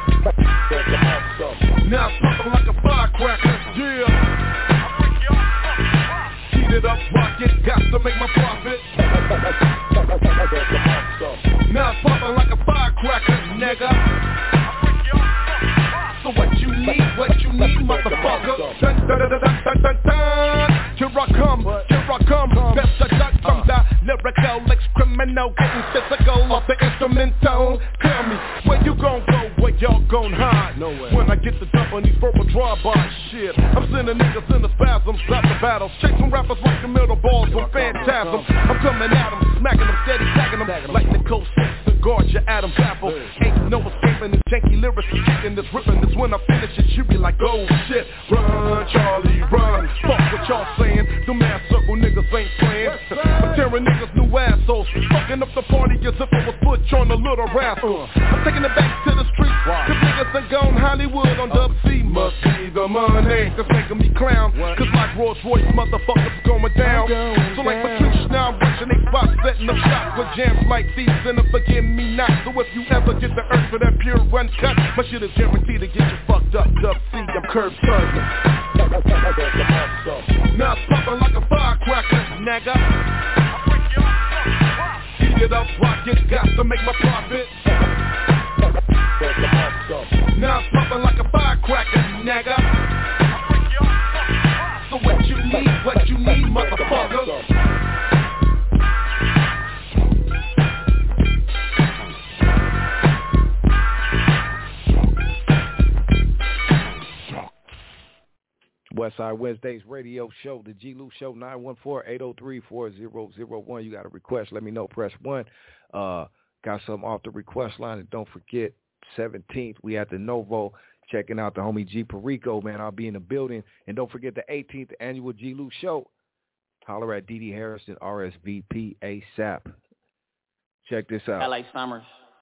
Now it's poppin' like a firecracker, yeah. Heat it up, rock it, got to make my profit. Now it's poppin' like a firecracker, nigga. So what you need, what you need, motherfucker. Dun, dun, dun, dun, dun, dun, dun. Here I come, here I come. Best I got from the lyrical ex-criminal, getting physical off the instrumental. Tell me, where you gon' go, where y'all gon' hide? Nowhere. When I get to dump on these verbal drive-by shit, I'm sending niggas in the spasms, after battles, chasing rappers like the middle balls from Phantasm. I'm coming at them, smacking them, steady tagging them, like Nicole Simpson, guard your Adam's apple. Ain't no escaping this janky lyrics, kicking this, ripping this. When I finish it, you be like, oh shit, run, Charlie, run. Fuck what y'all saying, the mass circle niggas ain't playing. I'm tearing niggas new assholes, fucking up the party as if I was Butch on a little rascal. I'm taking it back to the streets, cause niggas ain't gone Hollywood on Dub C. Must be the money that's making me clown, cause like Rolls Royce motherfuckers going down. So like Patrice now I'm rushing they spots, setting up shots with jams like these, and forgive me not. So if you ever get the urge for that pure run cut, my shit is guaranteed to get you fucked up, Dub C, I'm curb serving. Now it's poppin' like a firecracker, nigga. Heat it up, rock it, got to make my profit. Now it's poppin' like a firecracker, nigga. So what you need, what you need, motherfucker.
Westside Wednesdays radio show, the G. Lou Show, nine one four, eight oh three, four oh oh one. You got a request, let me know, press one. Uh, got something off the request line, and don't forget, seventeenth, we at the Novo, checking out the homie G. Perico, man. I'll be in the building. And don't forget the eighteenth annual G. Lou Show. Holler at D D Harrison, R S V P ASAP. Check this out.
L A Summers.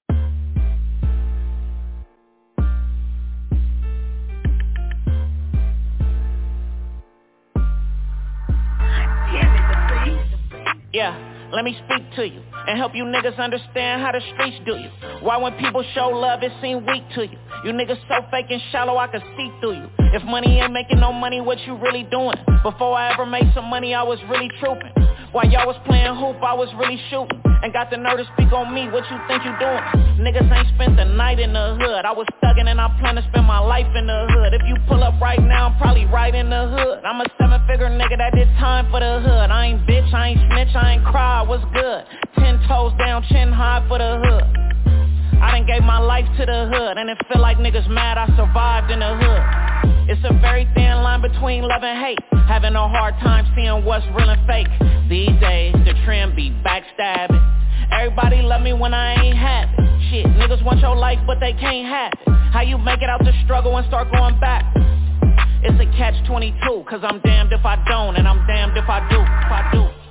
Yeah, let me speak to you and help you niggas understand how the streets do you. Why when people show love, it seem weak to you. You niggas so fake and shallow, I can see through you. If money ain't making no money, what you really doing? Before I ever made some money, I was really trooping. While y'all was playing hoop, I was really shooting. And got the nerve to speak on me, what you think you doing? Niggas ain't spent the night in the hood. I was thugging and I plan to spend my life in the hood. If you pull up right now, I'm probably right in the hood. I'm a seven-figure nigga that did time for the hood. I ain't bitch, I ain't snitch, I ain't cry, what's good? Ten toes down, chin high for the hood. I done gave my life to the hood, and it feel like niggas mad I survived in the hood. It's a very thin line between love and hate, having a hard time seeing what's real and fake. These days, the trend be backstabbing. Everybody love me when I ain't have it. Shit, niggas want your life, but they can't have it. How you make it out the struggle and start going back? It's a catch twenty-two, cause I'm damned if I don't, and I'm damned if I do, if I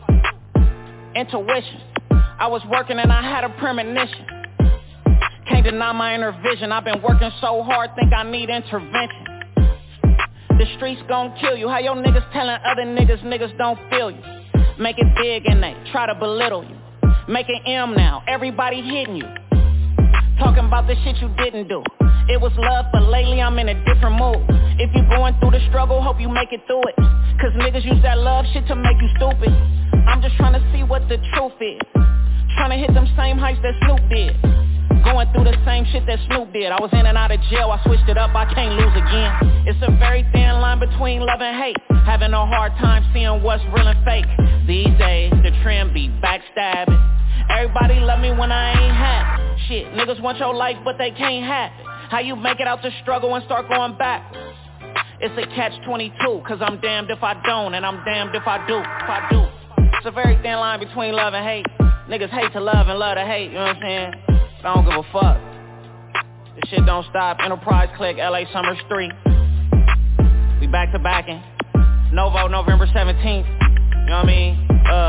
do. Intuition, I was working and I had a premonition. Can't deny my inner vision. I've been working so hard, think I need intervention. The streets gon' kill you. How your niggas telling other niggas niggas don't feel you? Make it big and they try to belittle you. Make it M now, everybody hitting you. Talking about the shit you didn't do. It was love, but lately I'm in a different mood. If you going through the struggle, hope you make it through it. Cause niggas use that love shit to make you stupid. I'm just trying to see what the truth is. Trying to hit them same heights that Snoop did. Going through the same shit that Snoop did. I was in and out of jail, I switched it up, I can't lose again. It's a very thin line between love and hate, having a hard time seeing what's real and fake. These days, the trend be backstabbing. Everybody love me when I ain't have it. Shit, niggas want your life, but they can't have it. How you make it out the struggle and start going back? It's a catch twenty-two, cause I'm damned if I don't, and I'm damned if I do, if I do. It's a very thin line between love and hate. Niggas hate to love and love to hate, you know what I'm saying? I don't give a fuck. This shit don't stop. Enterprise Click, L A Summers three. We back to backing. Novo, November seventeenth. You know what I mean?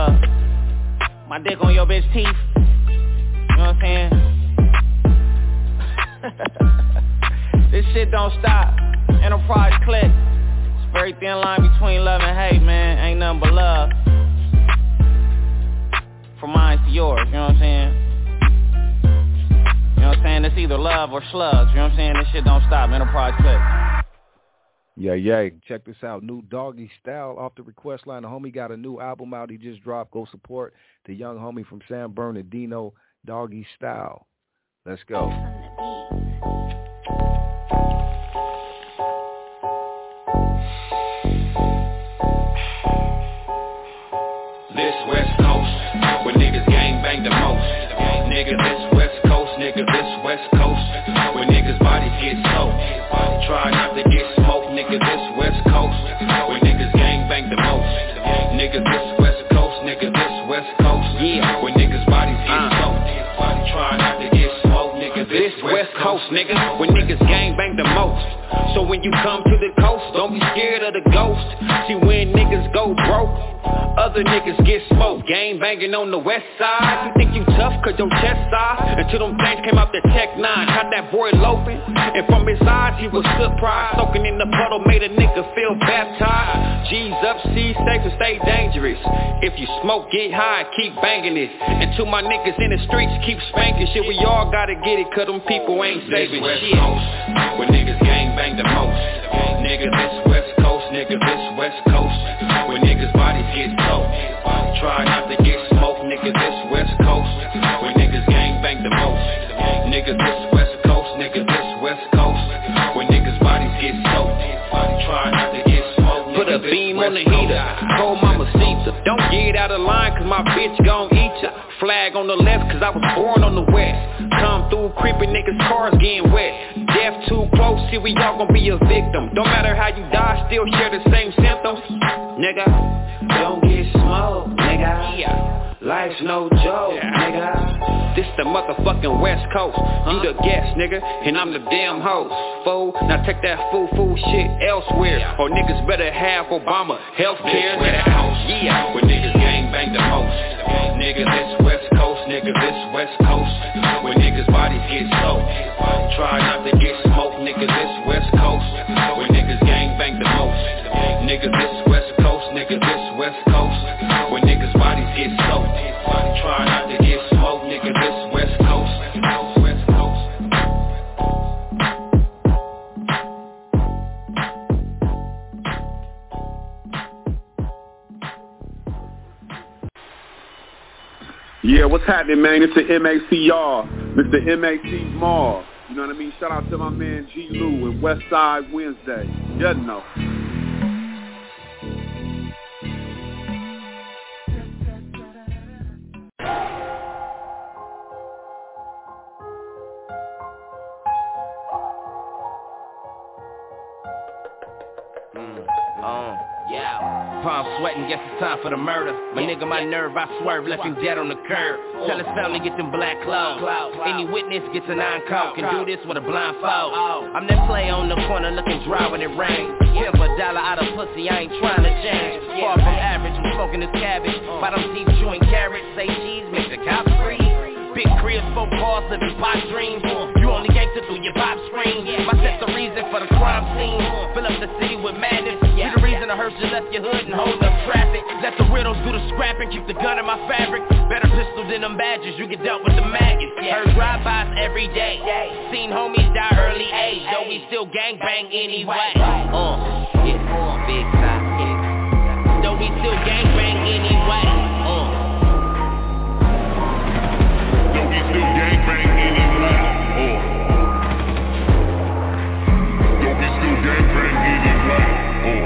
Uh, my dick on your bitch teeth. You know what I'm saying? This shit don't stop. Enterprise Click. It's a very thin line between love and hate, man. Ain't nothing but love. From mine to yours, you know what I'm saying? You know what I'm saying? It's either love or slugs. You know what I'm saying? This shit don't stop. Enterprise Click.
Yeah, yeah. Check this out. New Doggy Style off the request line. The homie got a new album out. He just dropped. Go support the young homie from San Bernardino, Doggy Style. Let's go.
This West Coast, where niggas gang bang the most. Nigga, this West Coast, nigga, this West Coast, where niggas bodies get soaked. Try not to get smoked, nigga, this West Coast, where niggas gang bang the most. Nigga, this West Coast, nigga, this West Coast, yeah, where niggas bodies get soaked. Try not to get smoked, nigga, this West Coast, nigga, where niggas gang bang the most. So when you come to the coast, don't be scared of the ghost. See when niggas go broke, other niggas get smoked. Gang banging on the west side. You think you tough cause your chest side? Until them things came out the Tech nine. Caught that boy loafing, and from his eyes he was surprised. Soaking in the puddle made a nigga feel baptized. G's up, C's safe and stay dangerous. If you smoke, get high, keep banging it. And to my niggas in the streets, keep spanking shit. We all gotta get it cause them people ain't saving shit. Coast, where niggas gang bang the most. Nigga, this West Coast, nigga, this West Coast, where niggas bodies get soaked. Try not to get smoked, nigga, this West Coast, where niggas gang bang the most. Nigga, this West Coast, nigga, this West Coast, where niggas bodies get soaked. Try not to get smoked. Put a beam on the heater, cold mama Caesar. Don't get out of line cause my bitch gon' eat ya. Flag on the left cause I was born on the west. Come through creeping niggas cars getting wet. Death
too close, see we all gon' be a victim. Don't matter how you die, still share the same symptoms. Nigga, don't get smoked, nigga. Yeah. Life's no joke, yeah. Nigga. This the motherfucking West Coast. You the guest, nigga, and I'm the damn host. Fool, now take that fool-fool shit elsewhere, yeah. Or niggas better have Obama healthcare. Yeah, where niggas gangbang the most. Nigga, this West Coast, nigga, this West Coast. Where niggas bodies get soaked. Try not to get smoked, nigga, this West Coast. Where niggas gangbang the most. Nigga, this West Coast, nigga, this West Coast. Where niggas bodies get soaked. Try not to get smoked, nigga, this West Coast. West Coast.
Yeah, what's happening, man? It's the M A C R, Mister M A T Mall. You know what I mean? Shout out to my man G. Lou and West Side Wednesday. You know.
Palm sweating, guess it's time for the murder. My nigga, my nerve, I swerve, left him dead on the curb. Tell his family, get them black clothes. Any witness gets a nine-coat, can do this with a blindfold. I'm that play on the corner looking dry when it rains. Pimp a dollar out of pussy, I ain't trying to change. Far from average, I'm smoking this cabbage. Bottom deep, chewing carrots, say cheese, make the cops free. Big cribs, four cars, living pot dreams. You only gangster through your pop screen. My set's the reason for the crime scene. Fill up the city with madness. We the reason I heard you left your hood and hold up traffic. Let the riddles do the scrapping, keep the gun in my fabric. Better pistol than them badges, you get dealt with the maggots. Heard drive-bys every day. Seen homies die early age, though we still gangbang anyway. Uh, yeah, big side, yeah. Though we still gangbang anyway. Uh.
We still gangbang anyway. Oh. Don't we still gangbang anyway. Oh.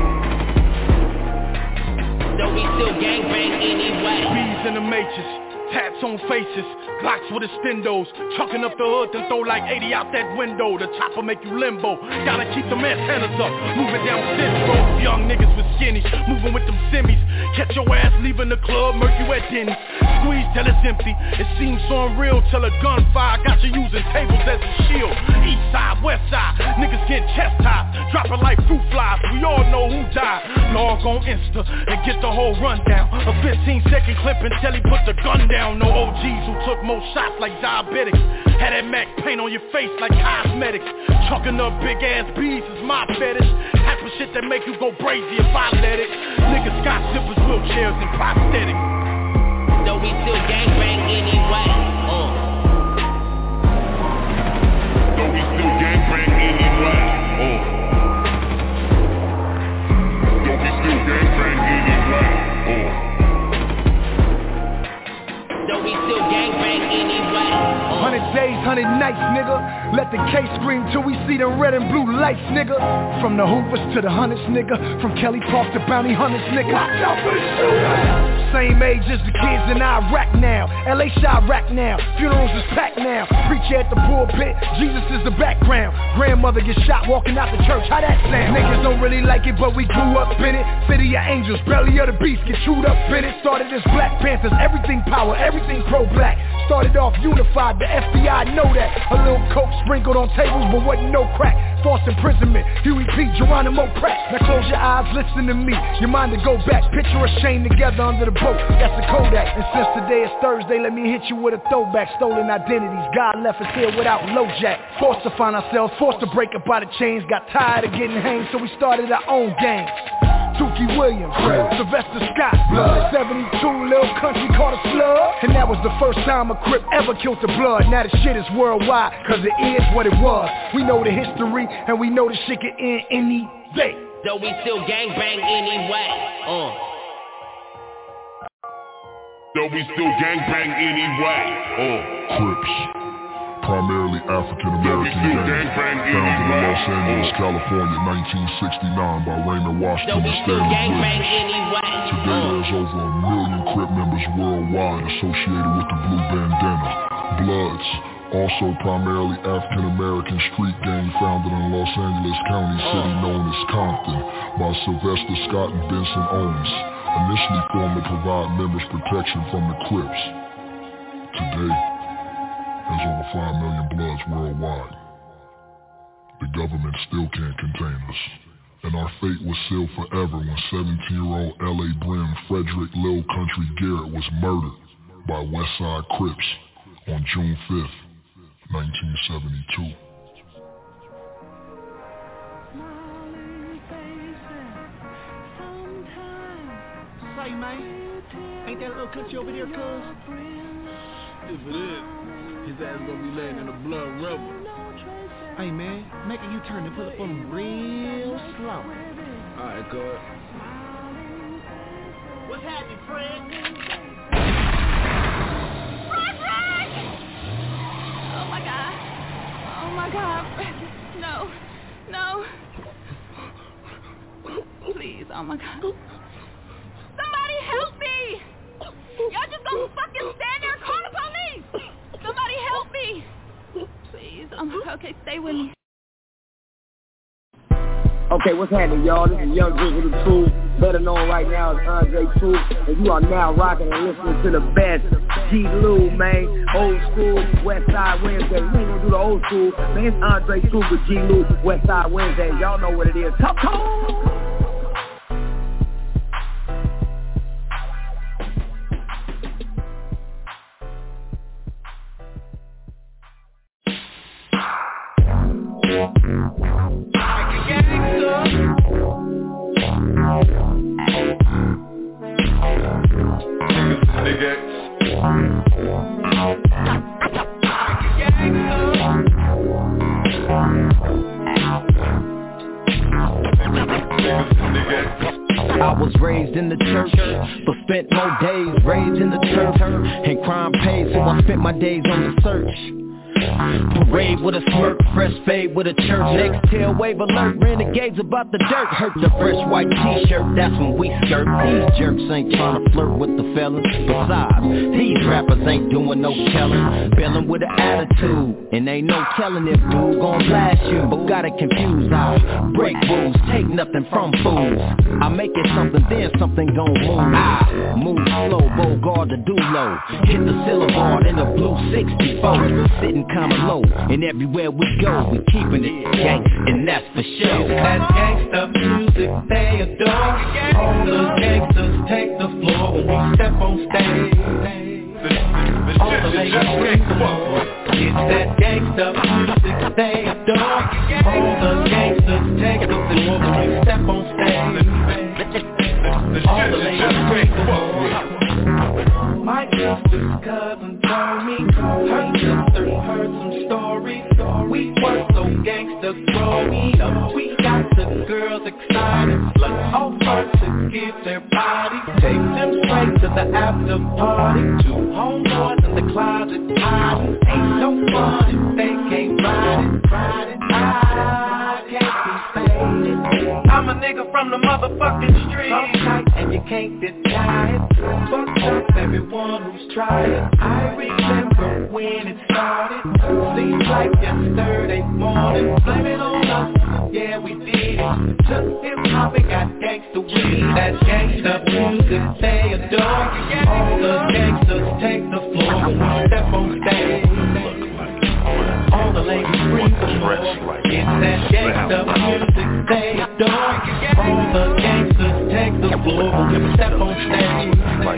Don't we still gangbang anyway.
Bees in the matrix, tats on faces, Glocks with extendos, chucking up the hood and throw like eighty out that window. The chopper make you limbo, gotta keep the antennas up, moving down Central. Young niggas with skinnies, moving with them semis. Catch your ass leaving the club, murk you at Denny's. Squeeze till it's empty, it seems so unreal till a gunfire got you using tables as a shield. East side, west side, niggas get chastised, dropping like fruit flies. We all know who died. Log on Insta and get the whole rundown. A fifteen second clip until he put the gun down. No O Gs who took more shots like diabetics. Had that Mac paint on your face like cosmetics. Chucking up big ass bees is my fetish. Type of shit that make you go crazy if I let it. Niggas got zippers, wheelchairs, and prosthetics.
Though we still gangbang anyway. Uh.
Though we still gangbang anyway. Uh. Though we still gangbang anyway. Uh.
Though we still gangbang anyway. Uh.
Hundred days, hundred nights, nigga. Let the K scream till we see the red and blue lights, nigga. From the Hoovers to the Hunters, nigga. From Kelly Park to Bounty Hunters, nigga. Watch out for the shooter. Same age as the kids in Iraq now. L A Chirac now. Funerals is packed now. Preacher at the pulpit. Jesus is the background. Grandmother gets shot walking out the church. How that sound? Niggas don't really like it, but we grew up in it. City of Angels, belly of the beast, get chewed up in it. Started as Black Panthers, everything power, everything pro-black. Started off unified, the F B I know that. A little coke sprinkled on tables, but wasn't no crack. False imprisonment, Huey P, Geronimo Pratt. Now close your eyes, listen to me. Your mind to go back, picture a shame together under the boat. That's the Kodak. And since today is Thursday, let me hit you with a throwback. Stolen identities, God left us here without LoJack. Forced to find ourselves, forced to break up by the chains. Got tired of getting hanged, so we started our own gang. Dookie Williams, Sylvester Scott, Blood seventy-two, Lil Country caught a slug. And that was the first time a Crip ever killed the blood. Now the shit is worldwide, cause it is what it was. We know the history, and we know the shit can end any day.
Though we still gangbang anyway. Uh.
Though we still gangbang anyway. Uh.
Crips. Primarily African-American gang, founded in Los Angeles, California, nineteen sixty-nine by Raymond Washington and Stanley Williams. Today there's over a million Crip members worldwide associated with the blue bandana. Bloods, also primarily African-American street gang
founded in Los Angeles County, city known as Compton, by Sylvester Scott and Benson Owens, initially formed to provide members protection from the Crips. Today, there's over five million Bloods worldwide. The government still can't contain us. And our fate was sealed forever when seventeen-year-old L A Brim Frederick Lil Country Garrett was murdered by Westside Crips on June fifth, nineteen seventy-two.
Say, man, ain't that little country over there, cuz? If it is, his ass gonna be laying in a blood river. Hey, man, make a U-turn and pull up on him real slow. Alright, cuz. What's happening, Fred?
Frederick! Oh, my God. Oh, my God. No. No. Please, oh, my God. Somebody help me! Y'all just gonna fucking stand there and call the police! Somebody help me! Please, oh my God, okay, stay with me.
Okay, what's happening, y'all? This is Young Drizzle the Truth, better known right now as Andre Truth, and you are now rocking and listening to the best G. Lou, man. Old school, Westside Wednesday. We ain't gonna do the old school, man. It's Andre Truth with G. Lou, Westside Wednesday. Y'all know what it is. Talk, talk!
I was raised in the church, but spent more days raised in the turf. And crime paid, so I spent my days on the search. Parade with a smirk, fresh fade with a church. Next tail wave alert, renegades about the dirt. Hurt the fresh white t-shirt, that's when we skirt. These jerks ain't trying to flirt with the fellas. Besides, these rappers ain't doing no telling. Bailing with an attitude, and ain't no telling if dude gon' blast you. But got it confused, I break rules, take nothing from fools. I make it something, then something gon' move. I move slow, Bogard to do low. Hit the syllabard in the blue sixty-four. Sitting kinda low, and everywhere we go, we keeping it gangsta, and that's for sure.
It's that gangsta music they adore. All the gangsters take the floor when we step on stage. All the ladies bring the more. It's that gangsta music they adore. All the gangsters take the floor when we step on stage. All the ladies bring the more. My sister's cousin told me her sister heard some stories. We were so gangsta growing up. We got the girls excited, sluts offer to give their bodies. Take them straight to the after party. Two homeboys in the closet hiding. Ain't no fun if they can't ride it, ride it, ride it. I can't be faded. I'm a nigga from the motherfucking street. So tight and you can't deny it. Fuck up everyone who's tried it. I remember when it started. Seems like yesterday morning. Blame it on us, yeah we did it. Took hip hop and got gangsta weed. That gangsta music they adore. All the gangsters take the floor when we step on stage. All the ladies bring the more. It's that gangsta music they adore. All the gangsters take the floor when we step on stage.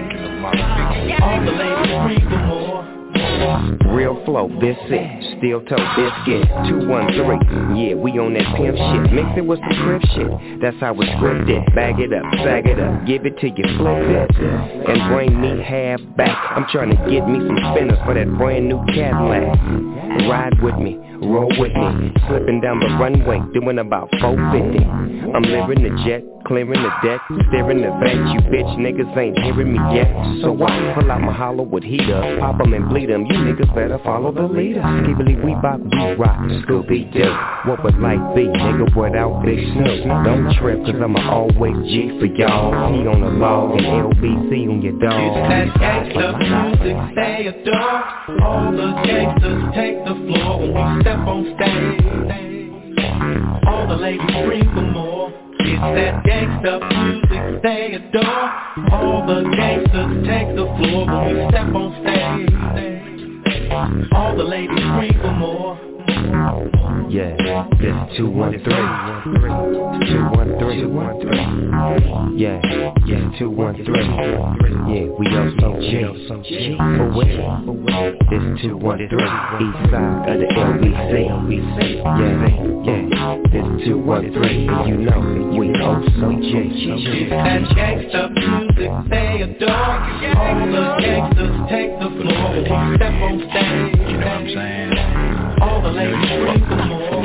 All the ladies bring the more.
Real flow, this it, steel toe biscuit, two one three, yeah, we on that pimp shit, mix it with some crib shit, that's how it's scripted, bag it up, sag it up, give it to you, flip it, and bring me half back, I'm trying to get me some spinners for that brand new Cadillac, ride with me, roll with me, slipping down the runway, doing about four fifty, I'm living the jet, clearing the deck, staring the back, you bitch niggas ain't hearing me yet, so I pull out my hollow with heater, pop 'em and bleed 'em, you niggas better follow the leader. Skibbly we bop, we rock, Scooby-Doo. What would life be, nigga, without Big Snoop? Don't trip, cause I'ma always G for y'all. P on the log and L B C on your dog.
It's that gangsta music they adore. All the gangsters take the floor when we step on stage. It's that gangsta music they adore. All the gangsters take the floor when we step on stage. All the ladies scream for more.
Yeah, this two one three, two one three, yeah, yeah, two one three, yeah, we O C G, for where? This two one three, east side of the L B C, yeah, yeah, this two one three, you know, we O C G.
That gangsta music they adore. All the gangsters take the floor when we step on stage. You know what I'm saying? All the ladies scream for more.
I,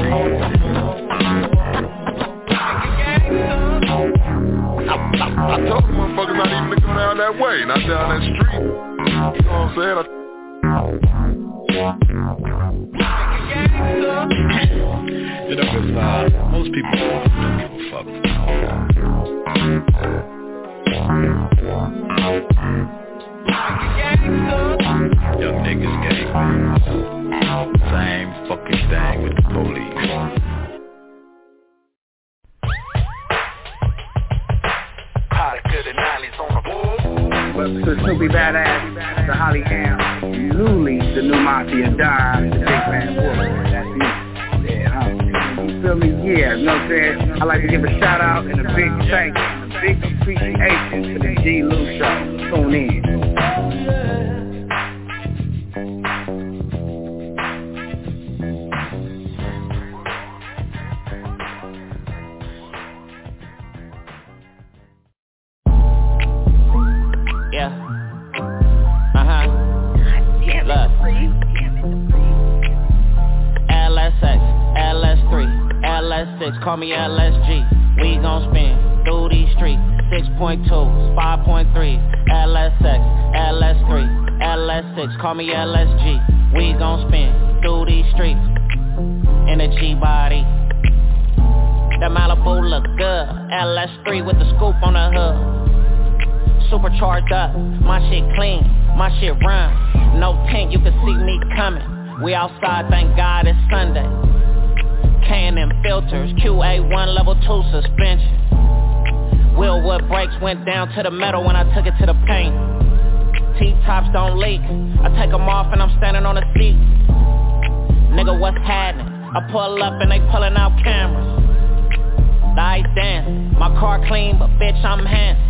I, I told the motherfuckers not even to go down that way, not down that street. You know what I'm saying?
You know, cause, uh, most people don't give a fuck. Young niggas gang. Same fucking thing with the police.
But to Snoopy Badass, the Holly Ham, Luli, the new Mafia Don, the Big Bad Wolf. That's me. Yeah, huh? You feel me? Yeah, you know what I'm saying? I'd like to give a shout out and a big thank you and a big appreciation to the G. Lou Show. Tune in.
Call me L S G, we gon' spin through these streets. Six point two, five point three, L S X, L S three, L S six. Call me L S G, we gon' spin through these streets. In a G-body, that Malibu look good. L S three with the scoop on the hood. Supercharged up, my shit clean, my shit run. No tint, you can see me coming. We outside, thank God it's Sunday. K and M filters, Q A one level two suspension. Wheelwood brakes went down to the metal when I took it to the paint. T-tops don't leak, I take them off and I'm standing on the seat. Nigga, what's happening? I pull up and they pulling out cameras. The ice dance, my car clean but bitch I'm handsome.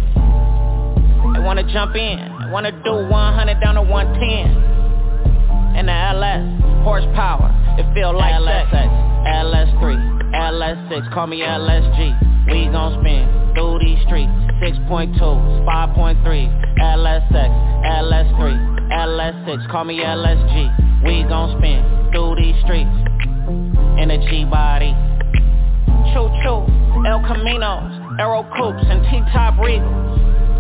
They wanna jump in, they wanna do one hundred down to one ten. In the L S, horsepower, it feel like L S X, L S three, L S six, call me L S G. We gon' spin through these streets. Six point two, five point three, L S X, L S three, L S six, call me L S G. We gon' spin through these streets. In a G-body. Choo choo, El Caminos, Aero Coupes and T-top Regals.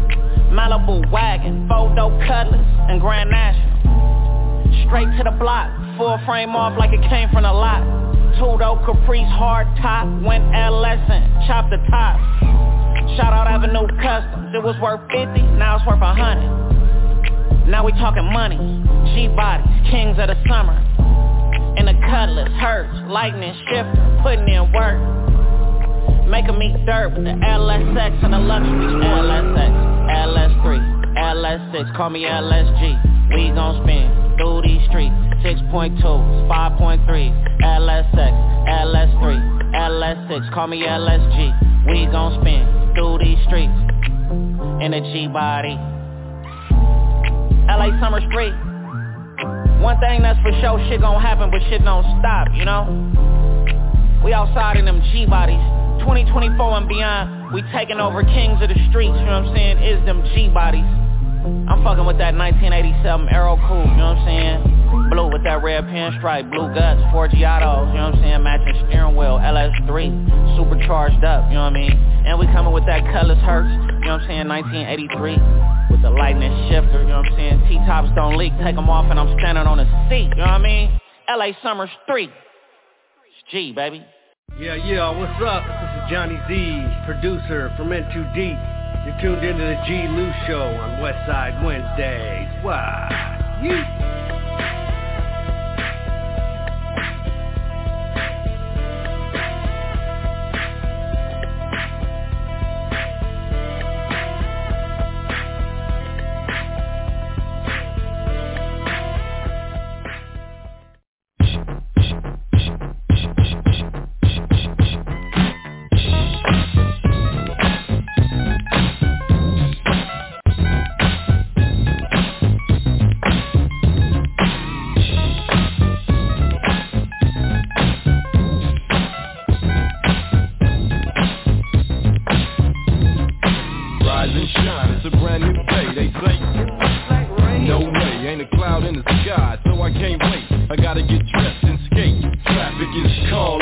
Malibu wagon, four-door Cutlass and Grand National. Straight to the block, full frame off like it came from the lot. Two-door Caprice hard top, went adolescent, chopped the top. Shout out Avenue Customs, it was worth fifty, now it's worth a hundred. Now we talking money, G-bodies, kings of the summer. In the Cutlass, Hertz, lightning shifter, putting in work. Making me dirt with the L S X and the luxury. L S X, L S three, L S six, call me L S G. We gon' spin through these streets. Six point two, five point three, L S X, L S three, L S six, call me L S G. We gon' spin through these streets. In a G-body. L A Summer Street. One thing that's for sure, shit gon' happen, but shit don't stop, you know? We outside in them G-bodies. twenty twenty-four and beyond, we taking over kings of the streets, you know what I'm saying? Is them G-bodies. I'm fucking with that nineteen eighty-seven Aero Coupe, you know what I'm saying? Blue with that red pinstripe, blue guts, four Giottos, you know what I'm saying? Matching steering wheel, L S three, supercharged up, you know what I mean? And we coming with that Cutlass Hertz, you know what I'm saying? nineteen eighty-three, with the lightning shifter, you know what I'm saying? T-tops don't leak, take them off and I'm standing on a seat, you know what I mean? L A Summer Street, it's G, baby.
Yeah, yeah, what's up? This is Johnny Z, producer from In Too Deep. You're tuned into the G. Lou Show on Westside Wednesdays. Wow. Yeah.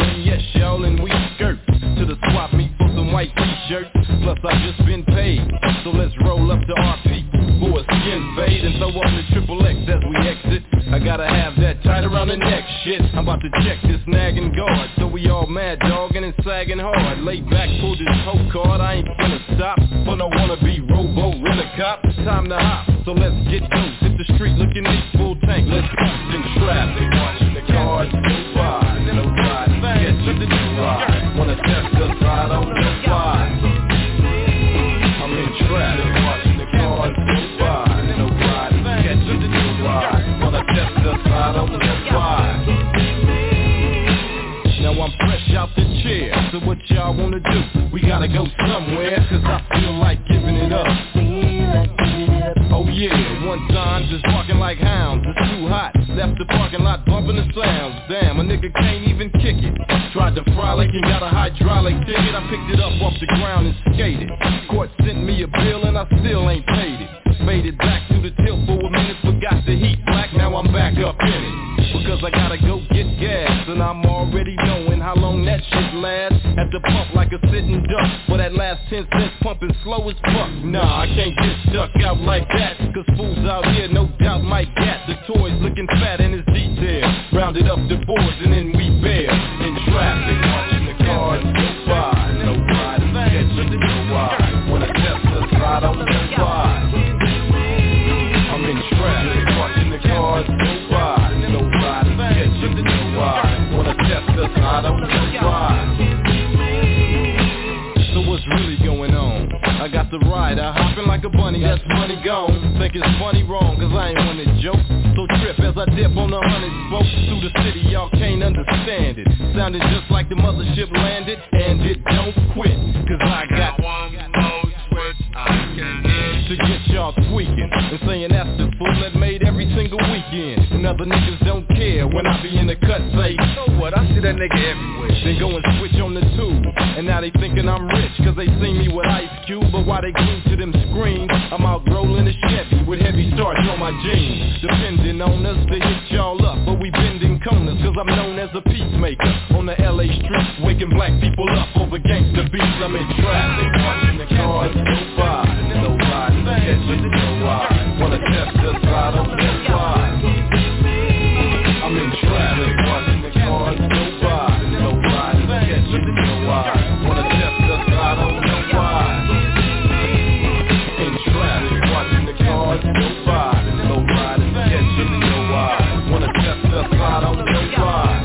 and yes, y'all, and we skirt to the swap meet for some white t-shirts. Plus, I just been paid, so let's roll up to our people for a skin fade and throw on the triple X as we exit. I gotta have that tight around the neck shit. I'm about to check this nagging guard, so we all mad dogging and sagging hard. Laid back, pulled this hoe card, I ain't gonna stop, but I wanna be robo rent-a-cop. Time to hop, so let's get loose. Hit the street looking neat, full tank. Let's bust in traffic, watching the cars go by. Nobody gets to the new ride. Wanna test us right on the fly. I'm in traffic, watching the cars go by. Nobody gets to the new ride. Wanna test us right on the fly. Now I'm fresh out the chair, so what y'all wanna do? We gotta go somewhere, cause I feel like giving it up. Oh yeah, one time just walking like hounds, it's too hot. Left the parking lot bumping the sounds. Damn, a nigga can't even kick it. Tried to frolic and got a hydraulic ticket. I picked it up off the ground and skated. Court sent me a bill and I still ain't paid it. Faded back to the tilt for a minute, forgot the heat black, now I'm back up in it. Because I gotta go get gas, and I'm already knowing how long that shit lasts. At the pump like a sitting duck, for that last ten cents pumping slow as fuck. Nah, I can't get stuck out like that, cause fools out here no doubt might get the toys looking fat in his detail. Rounded up the boards and then we bail. In traffic, watching the cars go by. Nobody gets to the new ride. Wanna test us right on the ride. I'm in traffic, watching the cars go by. Nobody gets to the new ride. Wanna test us right on the ride. So what's really going on? I got the ride, I hopping like a bunny, that's money gone. Think it's funny wrong, cause I ain't one to joke. So trip as I dip on the hundred spokes through the city, y'all can't understand it. Sounded just like the mothership landed, and it don't quit. Cause I got one more switch I can hit to get y'all tweaking and saying that's the fool that made every single weekend. When other niggas don't care, when I be in the cut say, so what, I see that nigga everywhere. Then go and switch on the tube, and now they thinking I'm rich, cause they see me with Ice Cube. But why they glued to them screens, I'm out rolling a Chevy with heavy starch on my jeans. Depending on us to hit y'all up, but we bending corners, cause I'm known as a peacemaker. On the L A streets, waking black people up over gangsta beats. I'm in traffic, watching the cars go by. Nobody gets to the new ride. Wanna test us right on the ride. I'm in traffic, watching the cars go by. Nobody gets to the new ride. Wanna test us right on the ride. In traffic, watching the cars go by. Nobody gets to the new ride. Wanna test us right on the ride.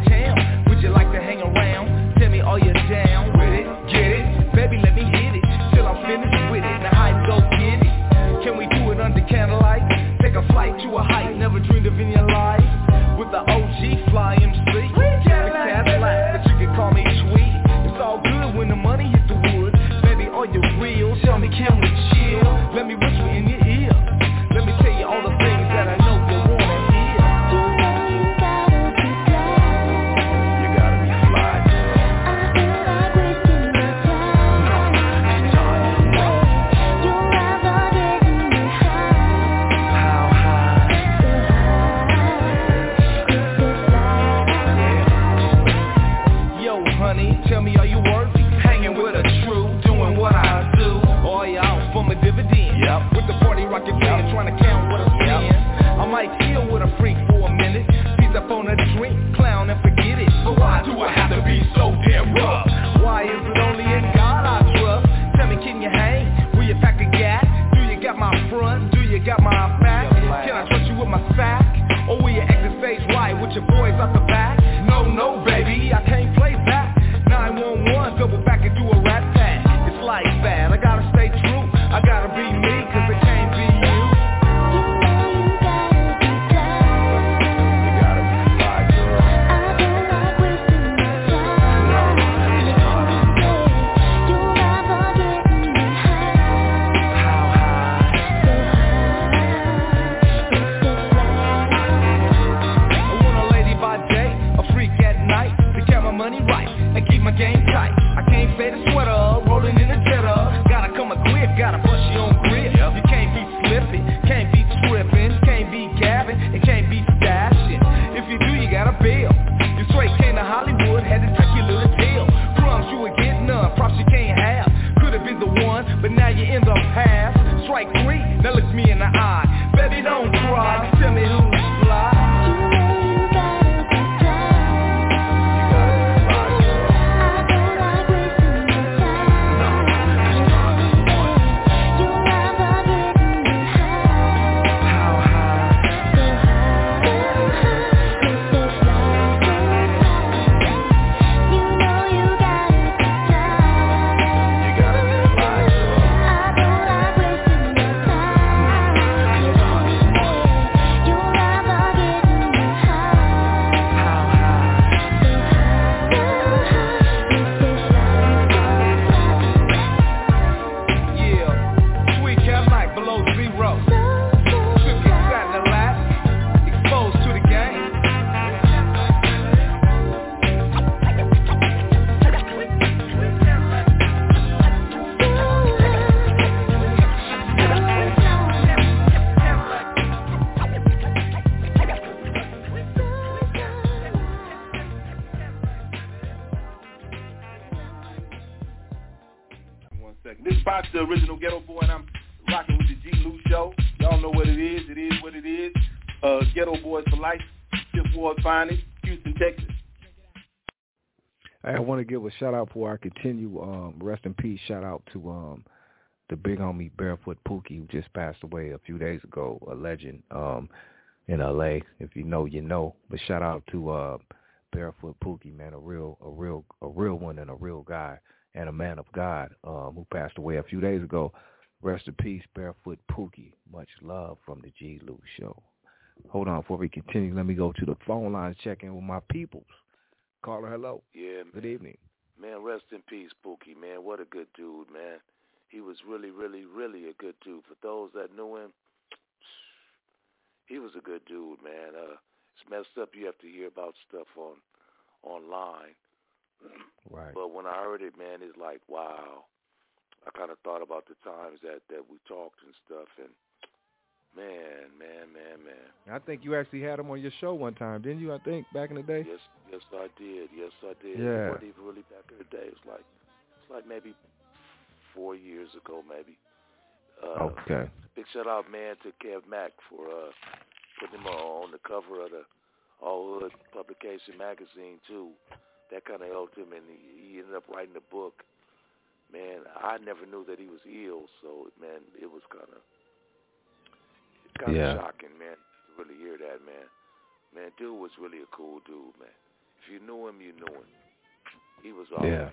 town. Would you like to hang around? Tell me, are you down with it? Get it? Baby, let me hit it till I'm finished with it. Now I go get it. Can we do it under candlelight? Take a flight to a height never dreamed of in your life. With the O G Fly M C, the Cadillac, but you can call me Tweet. It's all good when the money hit the wood. Baby, are you real? Tell me, can we chill? Let me whisper in your ear. Let me tell you all the things that I know you wanna hear. You gotta be fly, girl. How high? Yo, honey, tell me, are you worthy? Hanging with a true, doing what I do. Or are you out for my dividend? Yep. With the party rocket band, yep. Trying to count what I spend. Yep. I might chill with a freak for a minute. Seize up on a drink, clown and forget it. But why do I have to be so damn rough? Why is it only in God I trust? Tell me, can you hang? Will you pack a gat? Do you got my front? Do you got my back? Can I trust you with my sack? Or will you exit stage right with your boys out the back? No, no, baby, I can't play back. nine one one, double back and do a rat pack. It's like that, I gotta stay true. I gotta be me, cause it can't be you. You gotta be fly, girl. How high? I want a lady by day, a freak at night, to count my money right and keep my game tight. I can't fade a sweater, rolling in a jetter. Gotta come equipped, gotta bust you on grip. Yep. You can't be slipping, can't be tripping, can't be gabbing, and can't be stashing. If you do, you gotta bail. You straight came to Hollywood, had to tuck your little tail. Crumbs you would get none, props you can't have. Could've been the one, but now you end up half. Strike three, now look me in the eye. Baby, don't cry, tell me who's fly.
This is Box, the original Ghetto Boy, and I'm rocking with the G. Lou Show. Y'all know what it is. It is what it is. Uh, Ghetto Boys for life. Fifth Ward finest, Houston, Texas.
I want to give a shout out before I continue. Um, rest in peace. Shout out to um, the big homie Barefoot Pookie, who just passed away a few days ago. A legend um, in L A. If you know, you know. But shout out to uh, Barefoot Pookie, man, a real, a real, a real one and a real guy. And a man of God um, who passed away a few days ago. Rest in peace, Barefoot Pookie. Much love from the G. Lou Show. Hold on, before we continue, let me go to the phone lines, check in with my peoples. Caller, hello.
Yeah,
good
man.
evening.
Man, rest in peace, Pookie, man. What a good dude, man. He was really, really, really a good dude. For those that knew him, he was a good dude, man. Uh, it's messed up you have to hear about stuff on online.
Right.
But when I heard it, man, it's like, wow. I kind of thought about the times that, that we talked and stuff, and man, man, man, man.
I think you actually had him on your show one time, didn't you, I think, back in the day?
Yes, yes, I did. Yes, I did.
Yeah.
It wasn't even really back in the day. It was like, it's like maybe four years ago, maybe. Uh,
okay.
Big shout out, man, to Kev Mack for uh, putting him on the cover of the All Hood Publication magazine, too. That kind of helped him, and he, he ended up writing a book. Man, I never knew that he was ill, so, man, it was kind of kind of
yeah.
shocking, man, to really hear that, man. Man, dude was really a cool dude, man. If you knew him, you knew him. He was all
yeah.
right.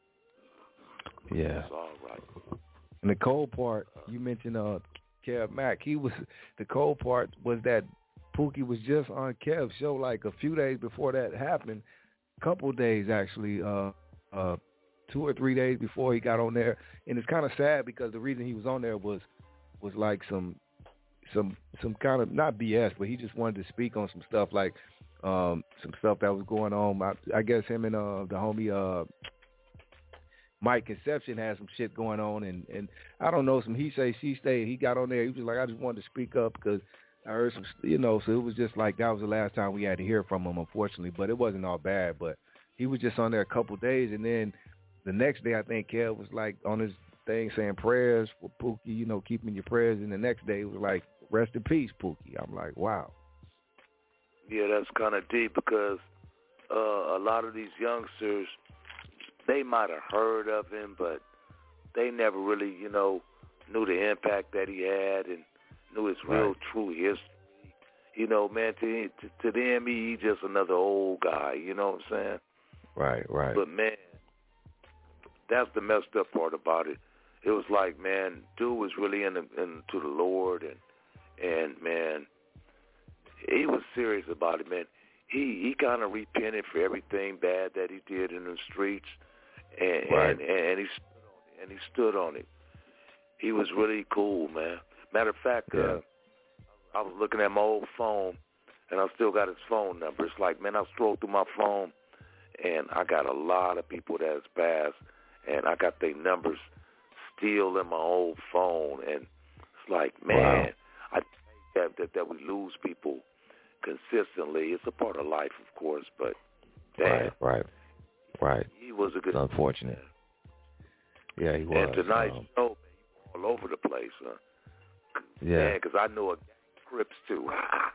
Yeah.
He was all right.
And the cold part, you mentioned uh, Kev Mack. He was the cold part was that Pookie was just on Kev's show like a few days before that happened. Couple days actually, uh, uh, two or three days before he got on there. And it's kind of sad because the reason he was on there was was like some some some kind of not B S, but he just wanted to speak on some stuff like um, some stuff that was going on. I, I guess him and uh, the homie uh, Mike Conception had some shit going on, and, and I don't know, some he say she say. He got on there. He was like, I just wanted to speak up because I heard some, you know. So it was just like that was the last time we had to hear from him, unfortunately. But it wasn't all bad. But he was just on there a couple days, and then the next day I think Kev was like on his thing saying prayers for Pookie, you know, keeping your prayers. And the next day it was like, rest in peace, Pookie. I'm like, wow.
Yeah, that's kind of deep because uh, a lot of these youngsters, they might have heard of him, but they never really, you know, knew the impact that he had and knew his real,
right.
true history. You know, man, to, to to them, he, he just another old guy, you know what I'm saying?
Right, right.
But, man, that's the messed up part about it. It was like, man, dude was really into, into the Lord, and, and, man, he was serious about it, man. He he kind of repented for everything bad that he did in the streets, and
right.
and, and he stood on it, and he stood on it. He was really cool, man. Matter of fact,
yeah.
uh, I was looking at my old phone, and I still got his phone number. It's like, man, I scrolled through my phone, and I got a lot of people that has passed, and I got their numbers still in my old phone, and it's like, man,
wow.
I think that, that that we lose people consistently. It's a part of life, of course, but damn,
right, right, right.
He was a good.
It's unfortunate. Man. Yeah, he was.
And tonight's
um,
show, all over the place, huh?
Yeah,
because I know a Crips too.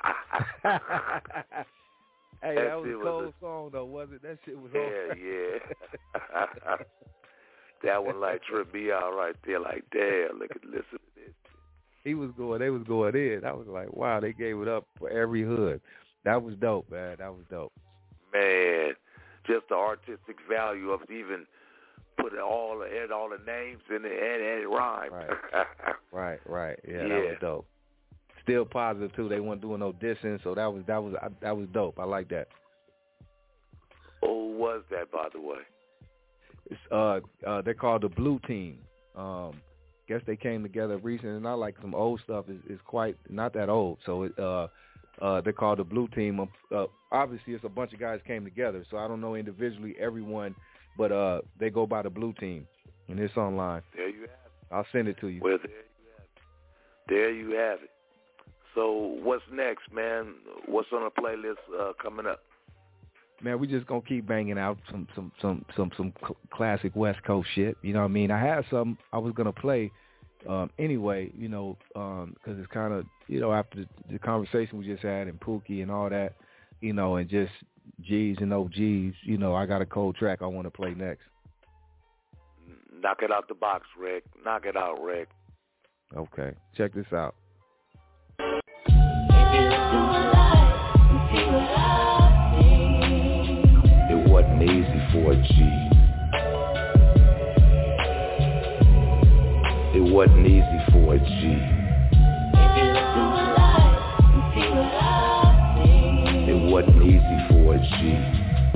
Hey,
that,
that was a cold
was a,
song though, was it? That shit was.
Yeah, yeah. That one like tripped me out right there. Like, damn, look at listen to this.
He was going. They was going in. I was like, wow, they gave it up for every hood. That was dope, man. That was dope.
Man, just the artistic value of even putting all the and all the names in it and, and it rhymed.
Right, right, right. Yeah,
yeah,
that was dope. Still positive too. They weren't doing no dissing, so that was that was that was dope. I like that.
Who was that, by the way?
It's uh uh they're called the Blue Team. Um, guess they came together recently. Not like some old stuff is is quite not that old. So it uh uh they're called the Blue Team. Uh, obviously, it's a bunch of guys came together. So I don't know individually everyone, but uh they go by the Blue Team, and it's online.
There you have it.
I'll send it to you.
Well, there you have it. There you have it. So what's next, man? What's on the playlist uh, coming up?
Man, we just gonna keep banging out some some some some some classic West Coast shit. You know what I mean? I had some I was gonna play um, anyway. You know, um, because it's kind of you know after the, the conversation we just had and Pookie and all that, you know, and just G's and O G's. You know, I got a cold track I want to play next.
Knock it out the box, Rick. Knock it out, Rick.
Okay, check this out.
It wasn't easy for a G. It wasn't easy for a G. It wasn't easy for a G.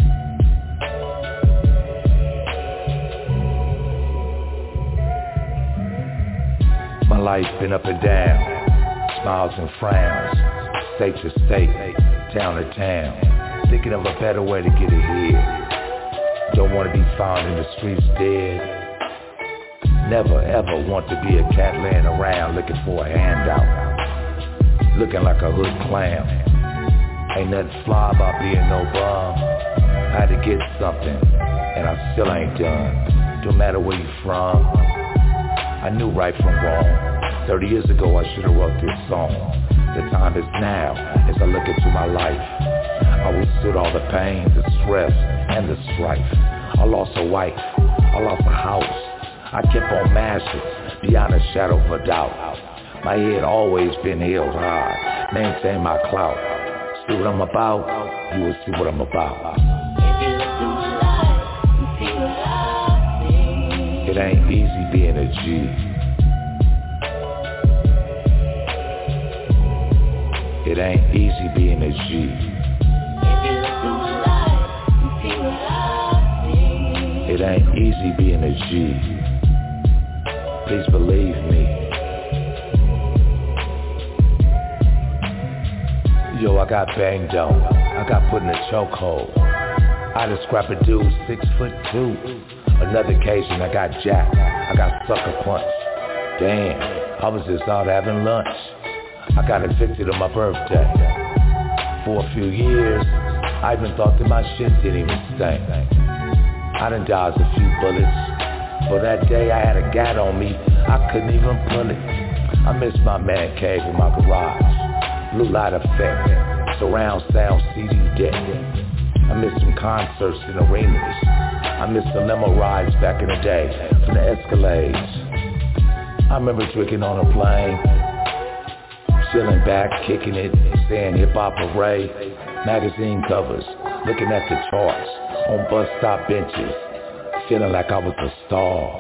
My life been up and down, smiles and frowns, state to state, town to town, thinking of a better way to get ahead. Don't want to be found in the streets dead. Never ever want to be a cat laying around looking for a handout, looking like a hood clown. Ain't nothing fly about being no bum. I had to get something, and I still ain't done. Don't matter where you from, I knew right from wrong. Thirty years ago I should've wrote this song. The time is now as I look into my life. I withstood all the pain, the stress, and the strife. I lost a wife, I lost a house. I kept on mastering, beyond a shadow of a doubt. My head always been held high, maintain my clout. See what I'm about, you will see what I'm about. It ain't easy being a G. It ain't easy being a G. It ain't easy being a G. Please believe me. Yo, I got banged on. I got put in a chokehold. I just scrap a dude six foot two. Another occasion I got jacked. I got sucker punched. Damn, I was just out having lunch. I got evicted on my birthday. For a few years, I even thought that my shit didn't even stink. I done dodged a few bullets. For that day I had a gat on me, I couldn't even pull it. I miss my man cave in my garage. Blue light effect, surround sound C D deck. I miss some concerts in arenas. I miss the limo rides back in the day from the Escalades. I remember drinking on a plane, chilling back, kicking it, saying hip hop array, magazine covers, looking at the charts, on bus stop benches, feeling like I was a star.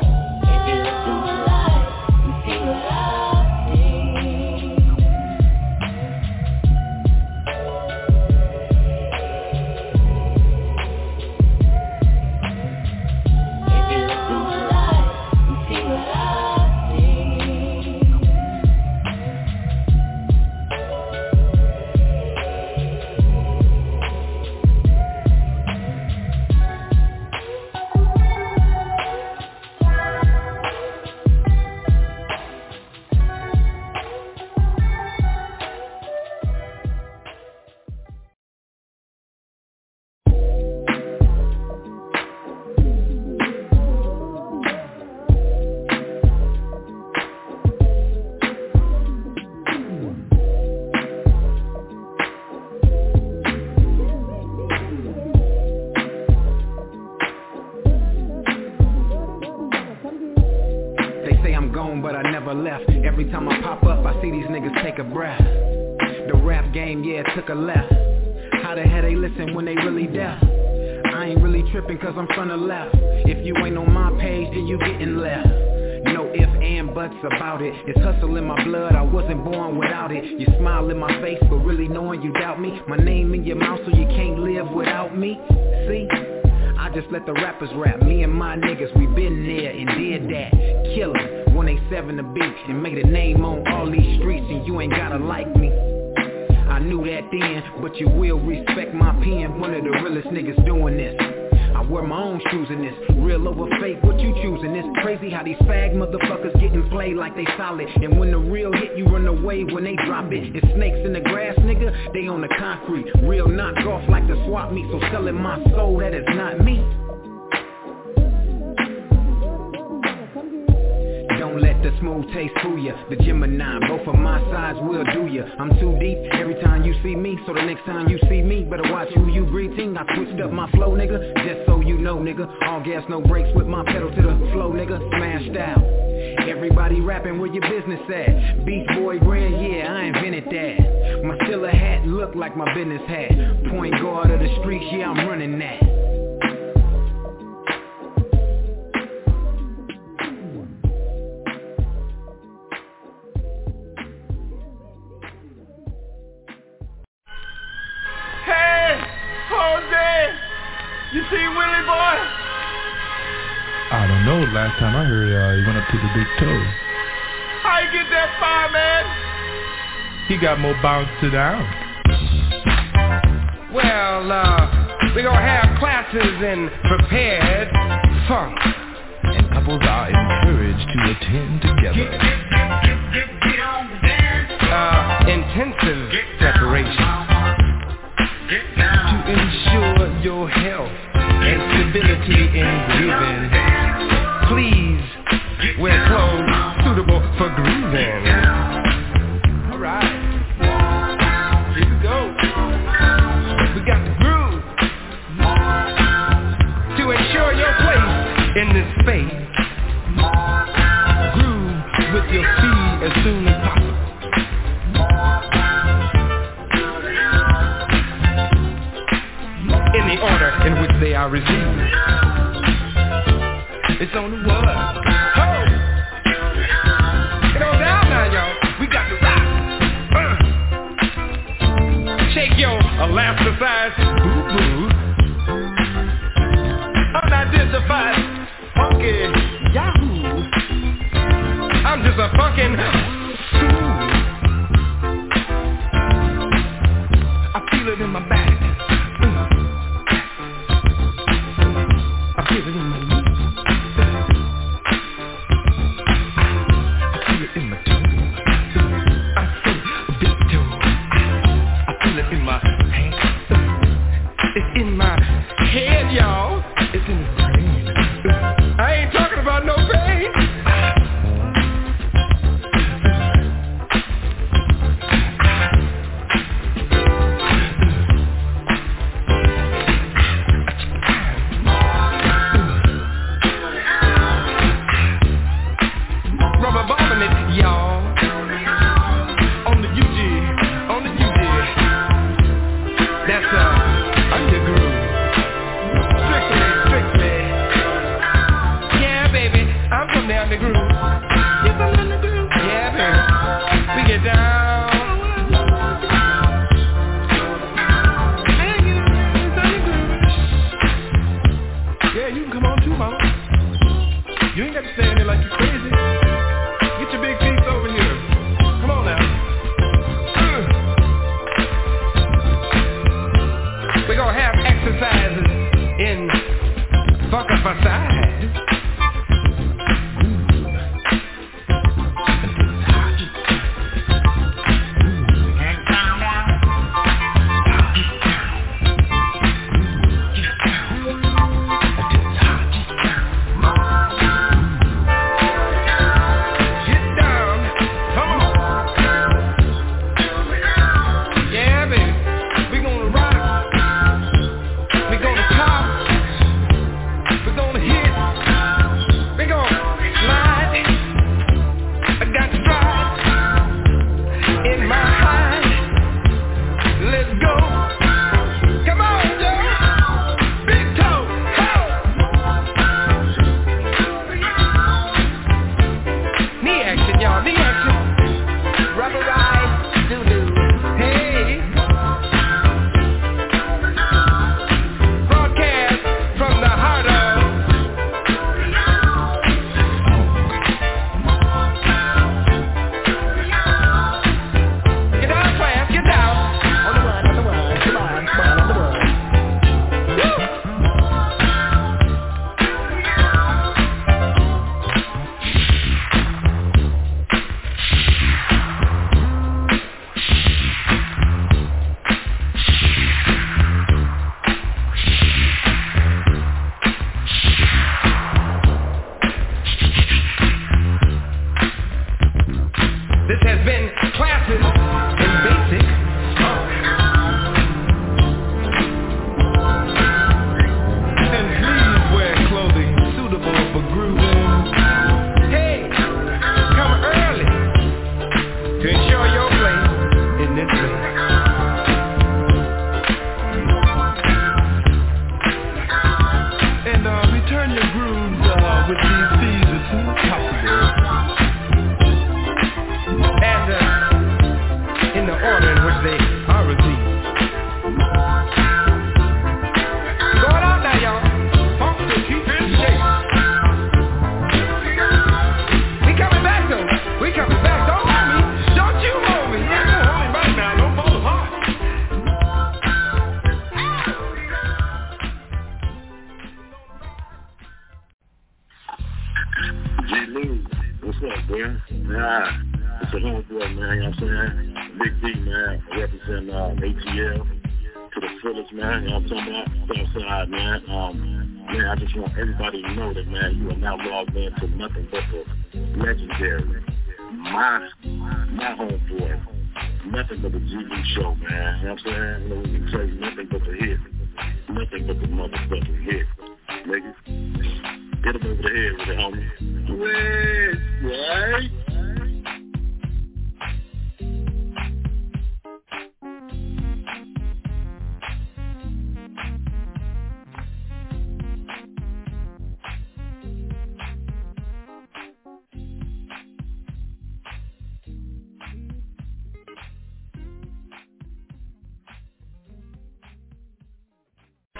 He got more bounce to the ounce.
Well, uh, we gonna have classes in prepared funk.
And couples are encouraged to attend together.
Uh, intensive preparation.
To ensure your health and stability in grooving.
Please wear clothes suitable for grooving. In this space, groove with your feet as soon as possible. In the order in which they are received. It's on the what? Ho! Get on down now, y'all. We got to rock. Uh. Shake your elasticized boo-boo. Unidentified funky yahoo. I'm just a funkin' I feel it in my back. I feel it in my knees. I feel it in my toes. I feel a big toe. I feel it in my hands. It's in my head, y'all. It's in the brain. I ain't talking about no pain.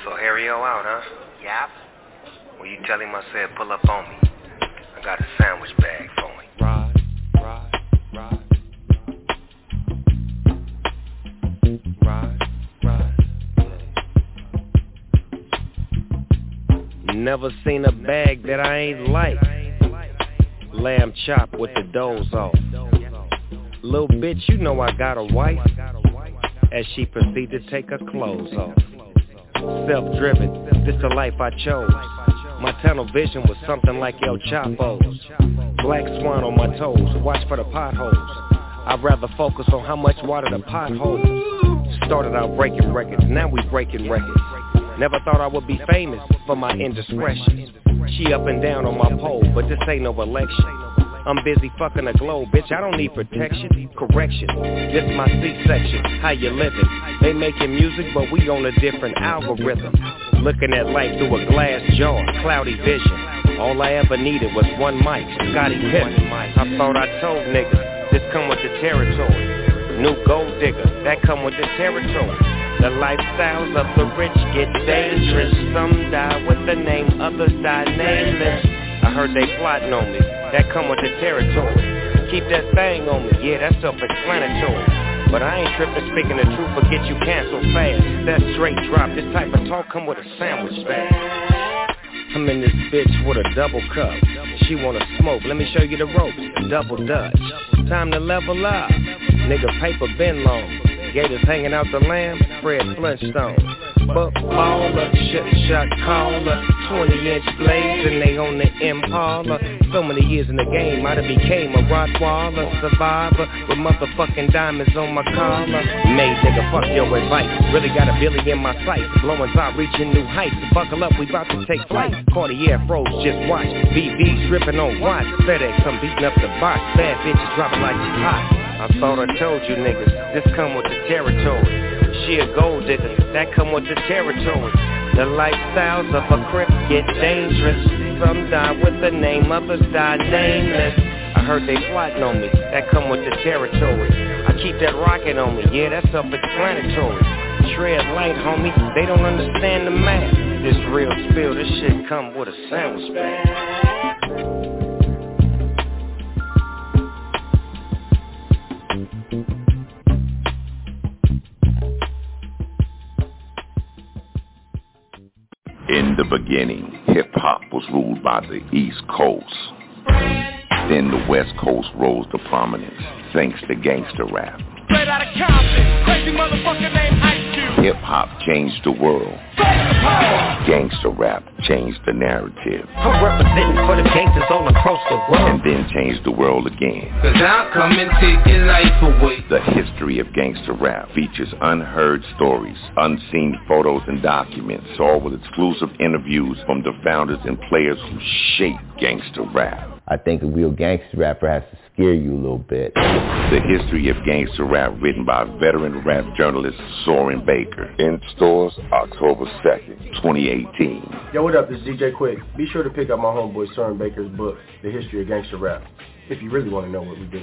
So Harry-O out, huh? Yep. Well, you tell him I said pull up on me. I got a sandwich bag for him.
Ride, ride, ride. Ride, ride.
Never seen a bag that I ain't like. Lamb chop with the doughs off. Little bitch, you know I got a wife. As she proceeded to take her clothes off. Self-driven, this the life I chose. My tunnel vision was something like El Chapo's. Black swan on my toes, watch for the potholes. I'd rather focus on how much water the pot holds. Started out breaking records, now we breaking records. Never thought I would be famous for my indiscretion. She up and down on my pole, but this ain't no election. I'm busy fucking a globe, bitch, I don't need protection. Correction, this my C-section, how you living? They making music, but we on a different algorithm. Looking at life through a glass jar, cloudy vision. All I ever needed was one mic, Scotty Pippen. I thought I told niggas, this come with the territory. New gold digger, that come with the territory. The lifestyles of the rich get dangerous. Some die with the name, others die nameless. I heard they plotting on me, that come with the territory. Keep that thing on me, yeah, that's self-explanatory. But I ain't tripping, speaking the truth, but get you canceled fast. That straight drop, this type of talk come with a sandwich bag. I'm in this bitch with a double cup. She wanna smoke, let me show you the ropes. Double Dutch, time to level up. Nigga paper been long. Gators hanging out the lamb, Fred Flintstone. Footballer, shit shot caller, twenty inch blades and they on the Impala. So many years in the game, I done became a Rottweiler survivor with motherfucking diamonds on my collar. Made nigga, fuck your advice. Really got a billy in my sights. Blowing out, reaching new heights. Buckle up, we about to take flight. Cartier froze, just watch. B B's dripping on watch. FedEx, I'm beating up the box. Bad bitches dropping like it's hot. I thought I told you niggas, this come with the territory. She a gold digger, that come with the territory. The lifestyles of a crip get dangerous. Some die with the name, others die nameless. I heard they plotting on me, that come with the territory. I keep that rocket on me, yeah, that's self-explanatory. Tread light, homie, they don't understand the math. This real spill, this shit come with a sandwich bag.
In the beginning, hip-hop was ruled by the East Coast. Then the West Coast rose to prominence, thanks to gangster rap.
Straight out of Compton, crazy motherfucker named Ice Cube.
Hip-hop changed the world. Gangster rap changed the narrative.
I'm representing for the gangsters all across the world.
And then changed the world again.
Cause I'll come and take your life away.
The history of gangster rap features unheard stories, unseen photos and documents, all with exclusive interviews from the founders and players who shaped gangster rap.
I think a real gangster rapper has to scare you a little bit.
The history of gangster rap, written by veteran rap journalist Soren Baker. In stores October second, twenty eighteen.
Yo, what up? This is D J Quick. Be sure to pick up my homeboy Soren Baker's book, The History of Gangster Rap, if you really want to know what we do.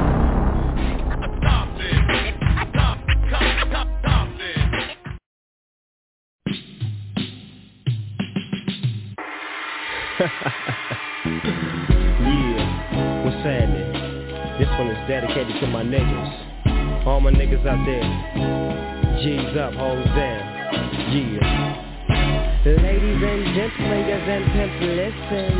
Yeah, what's happening? This one is dedicated to my niggas. All my niggas out there. G's up, hoes down. Yeah. Ladies and gents, players and pimps, listen.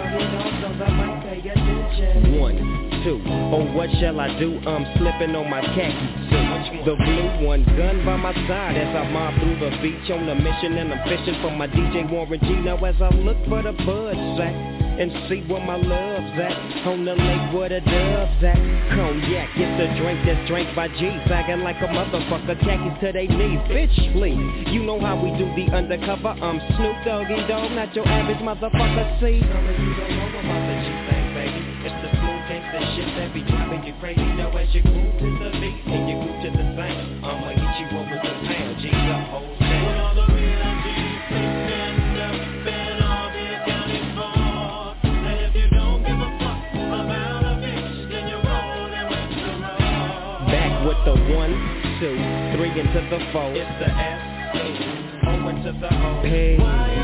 One, two, oh what shall I do? I'm slipping on my khaki suit. The blue one, gun by my side as I mob through the beach on a mission, and I'm fishing for my D J Warren G. Now as I look for the bud sack and see where my love's at, on the lake where the dove's at. Cognac, it's the drink that's drank by G, sagging like a motherfucker, khakis to they knees. Bitch, please, you know how we do the undercover. I'm Snoop Doggy Dogg, not your average motherfucker. See, you don't know about the G-Thang, baby. It's the smooth gangsta shit that be driving you crazy. Now as you groove to the beat and you groove to the sound, I'ma hit you over the pound. G's up, hoes down. All the real G's stand up and all the accounting for. And if you don't give a fuck about a bitch, then you're rolling with the road. Back with the one, two, three into the four. It's the S, O, and Hey,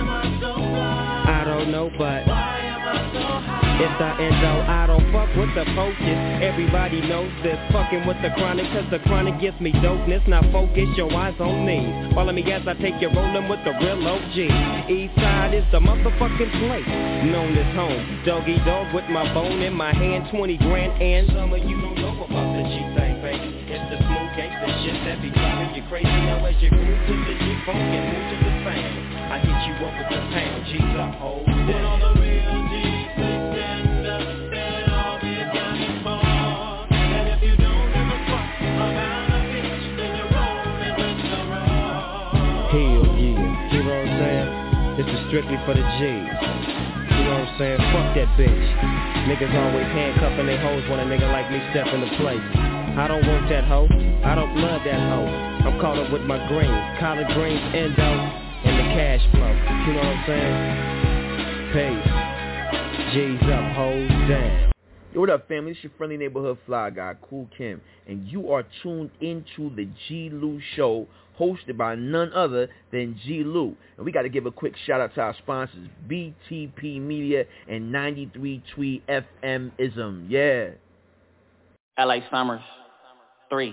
I don't know, but it's the endo, I don't fuck with the focus. Everybody knows this, fucking with the chronic, cause the chronic gives me dopeness. Now focus your eyes on me. Follow me as I take you rolling with the real O G. East side is the motherfucking place, known as home. Doggy dog with my bone in my hand, twenty grand, and some of you don't know about the G-thing, baby. It's the smooth gangsta shit that be driving you crazy. Now as you groove to the G-funk and move to the sound, I hit you up with the pound, G's up, hold it. All the real G's. Hell yeah, you know what I'm saying? This is strictly for the G's. You know what I'm saying? Fuck that bitch. Niggas always handcuffing their hoes when a nigga like me step into place. I don't want that hoe, I don't love that hoe. I'm caught up with my greens, collard greens, endo, and the cash flow. You know what I'm saying? Peace. G's up, hoes down.
Yo, what up, family? It's your friendly neighborhood fly guy, Kool Kim, and you are tuned into the G. Lou Show, hosted by none other than G. Lou. And we got to give a quick shout out to our sponsors, B T P Media and ninety-three Tweet F M ism. Yeah.
L A Summers, three.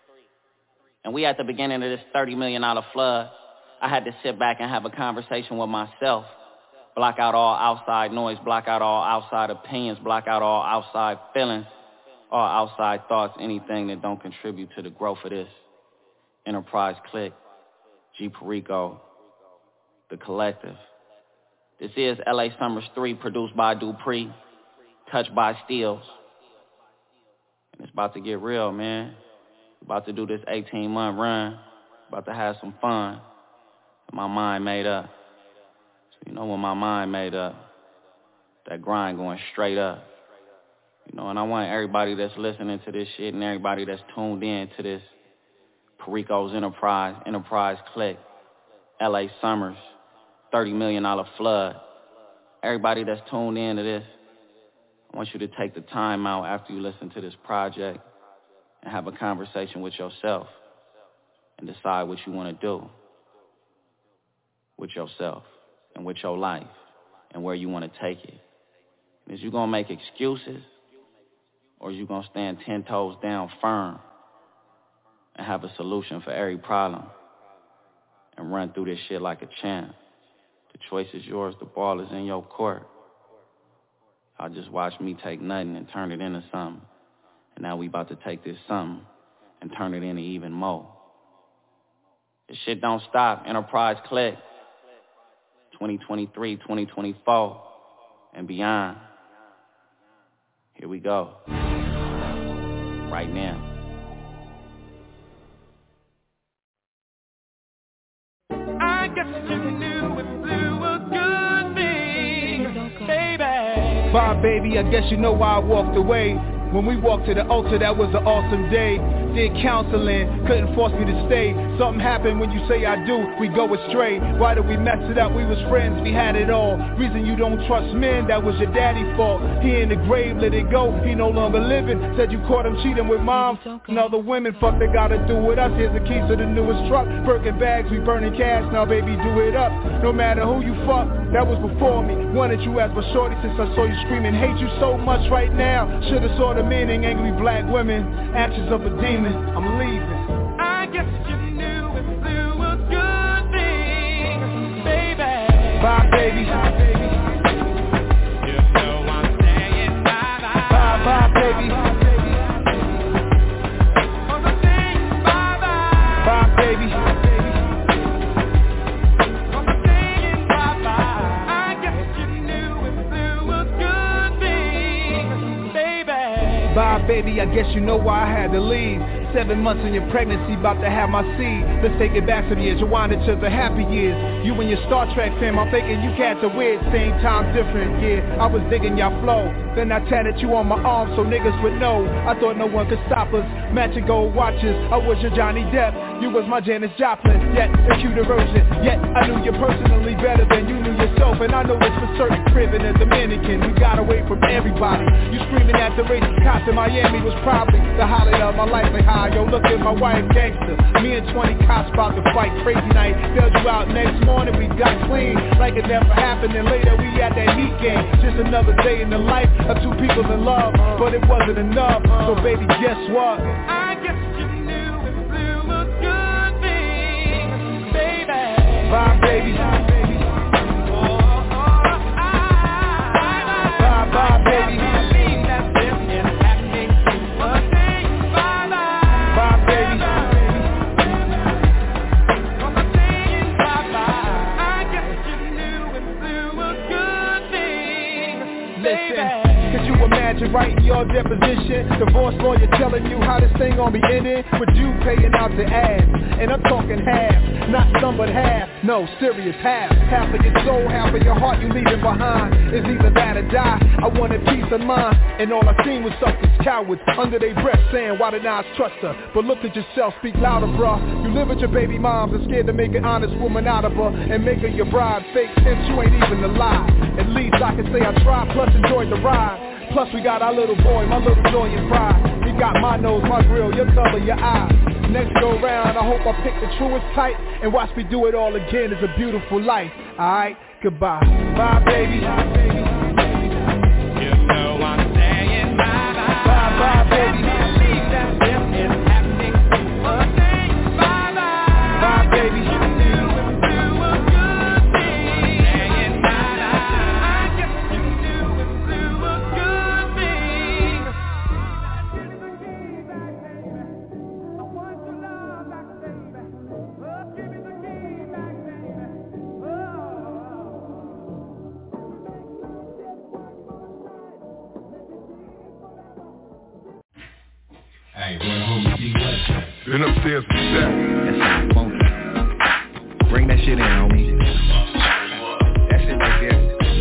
And we at the beginning of this thirty million dollars flood. I had to sit back and have a conversation with myself. Block out all outside noise, block out all outside opinions, block out all outside feelings, all outside thoughts, anything that don't contribute to the growth of this enterprise clique, G Perico, the collective. This is L A Summers three, produced by Dupree, touched by Steels. And it's about to get real, man. About to do this eighteen-month run, about to have some fun. My mind made up. So you know when my mind made up, that grind going straight up. You know, and I want everybody that's listening to this shit and everybody that's tuned in to this Perico's Enterprise, Enterprise Clique, L A Summers, thirty million dollars flood. Everybody that's tuned in to this, I want you to take the time out after you listen to this project and have a conversation with yourself and decide what you want to do with yourself and with your life and where you want to take it. Is you going to make excuses, or is you going to stand ten toes down firm and have a solution for every problem and run through this shit like a champ? The choice is yours. The ball is in your court. I'll just watch me take nothing and turn it into something. And now we about to take this something and turn it into even more. This shit don't stop. Enterprise Clique. twenty twenty-three, twenty twenty-four, and beyond. Here we go. Right now.
I guess you knew it blew a good thing, baby.
Bye, baby, I guess you know why I walked away. When we walked to the altar, that was an awesome day. Did counseling, couldn't force me to stay. Something happened when you say I do, we go astray. Why did we mess it up? We was friends, we had it all. Reason you don't trust men, that was your daddy's fault. He in the grave, let it go, he no longer living. Said you caught him cheating with mom and other women. Fuck, they gotta do with us. Here's the keys to the newest truck. Birkin bags, we burning cash, now baby do it up. No matter who you fuck, that was before me. Wanted you as my shorty since I saw you screaming. Hate you so much right now, should've saw the meaning. Angry black women, actions of a demon. I'm leaving.
I guess you knew it blew a good thing, baby.
Bye, baby. Bye, baby.
You know I'm saying bye-bye.
Bye, bye, baby.
I'm saying bye-bye.
Bye, baby.
I'm saying bye-bye. I guess you knew it blew a good thing, baby.
Bye, baby, I guess you know why I had to leave. Seven months in your pregnancy, about to have my seed. Let's take it back to the years, rewind it to the happy years. You and your Star Trek fam, I'm thinking you cats are weird, same time different, yeah. I was digging your flow, then I tatted you on my arm so niggas would know. I thought no one could stop us, matching gold watches. I was your Johnny Depp, you was my Janis Joplin. Yet, a cute version, yet I knew you personally better than you knew yourself. And I know this for certain, crib in a Dominican. We got away from everybody. You screaming at the racist cops in Miami was probably the highlight of my life, like how high, yo, look at my wife gangster. Me and twenty cops about to fight crazy night. Bailed you out next morning, we got clean like it never happened. And later we had that heat game. Just another day in the life of two people in love. But it wasn't enough, so baby, guess what?
I guess you knew it blew a good thing, baby.
Bye, baby. Bye, baby.
Oh, oh, I,
bye, bye, baby. Imagine writing your deposition, divorce lawyer telling you how this thing gon' be ending, with you paying out the ass, and I'm talking half, not some but half, no, serious half, half of your soul, half of your heart you leaving behind, it's either that or die, I wanted peace of mind, and all I seen was suckers, cowards, under their breath saying, why did I trust her, but look at yourself, speak louder bruh, you live with your baby moms and scared to make an honest woman out of her, and make her your bride, fake since you ain't even alive, at least I can say I tried, plus enjoyed the ride. Plus we got our little boy, my little joy and pride. He got my nose, my grill, your color, your eyes. Next go round, I hope I pick the truest type, and watch me do it all again. It's a beautiful life. Alright, goodbye. Bye, baby. Bye, baby.
You know I'm saying bye, bye.
Bye, bye, baby.
Believe that this is happening. Oh, say bye, bye.
Bye, baby.
Been upstairs with that.
That's funky. Bring that shit in, homie. That shit right there.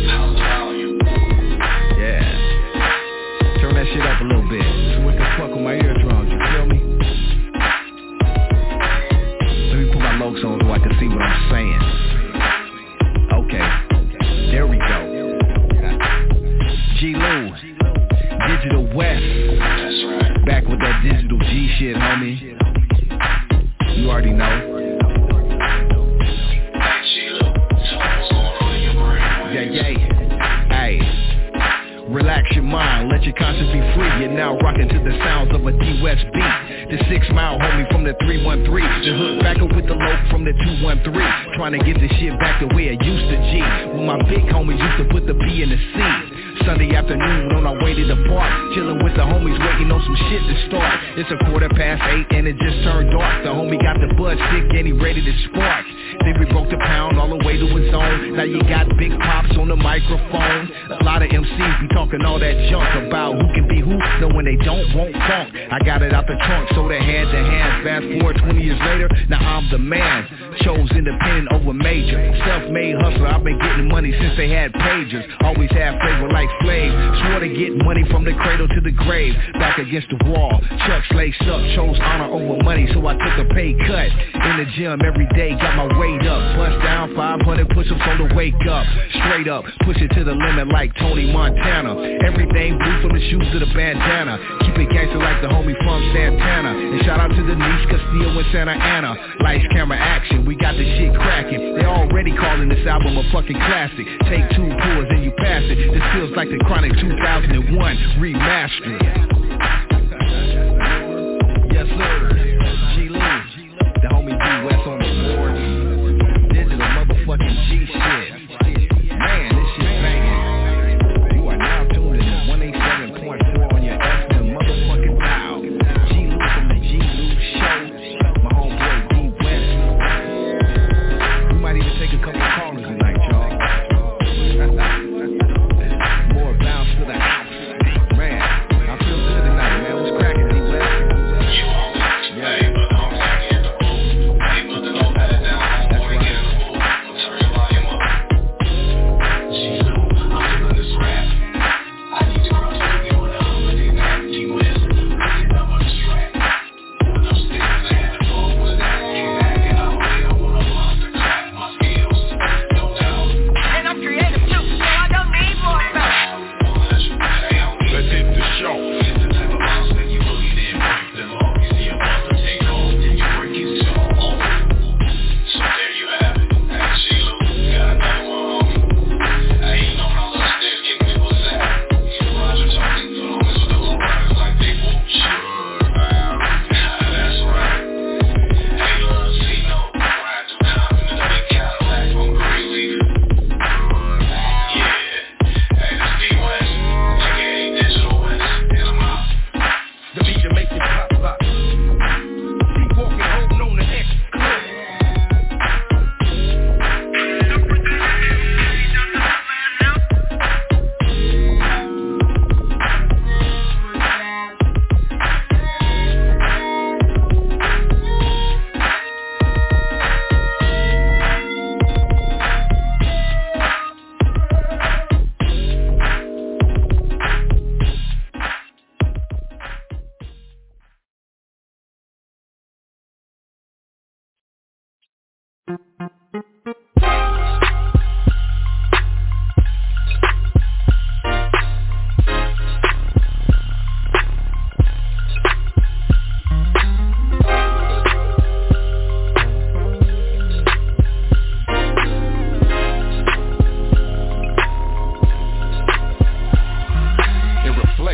Yeah. Turn that shit up a little bit. So we can fuck with my eardrums, you feel me? Let me put my Lokes on so I can see what I'm saying. Okay. There we go. G-Lou. Digital West. That's right. Back with that digital G shit, homie. You already know. Yeah, yeah. Hey. Relax your mind, let your conscience be free. You're now rocking to the sounds of a D-West beat. The six mile homie from the three one three. The hook back up with the lope from the two one three. Trying to get the shit back the way it used to G. When my big homies used to put the B in the C. Sunday afternoon on our way to the park, chilling with the homies waiting on some shit to start. It's a quarter past eight and it just turned dark. The homie got the bud stick and he ready to spark. Then we broke the pound all the way to his own. Now you got big pops on the microphone. A lot of M Cs be talking all that junk about who can be who, knowing they don't want funk. I got it out the trunk, so they hand to hand. Fast forward twenty years later, now I'm the man. Chose independent over major. Self-made hustler, I've been getting money since they had pagers. Always had flavor like Slave. Swore to get money from the cradle to the grave. Back against the wall, Chuck's laced up. Chose honor over money, so I took a pay cut. In the gym every day, got my weight up. Bust down five hundred push-ups on the wake up. Straight up, push it to the limit like Tony Montana. Everything blue from the shoes to the bandana. Keep it gangster like the homie from Santana. And shout out to Denise Castillo and Santa Ana. Lights, camera, action, we got this shit cracking. They already calling this album a fucking classic. Take two tours and you pass it. This feels like the Chronic two thousand one remastered. Yes sir, G-Lou, the homie D-West on the board. Digital motherfucking G shit. Man, this shit banging. You are now tuned in one eighty-seven point four on your F M motherfucking dial. G-Lou from the G-Lou Show. My homeboy D-West. We might even take a couple of callers tonight, y'all. More bounce to the house. Man, I feel good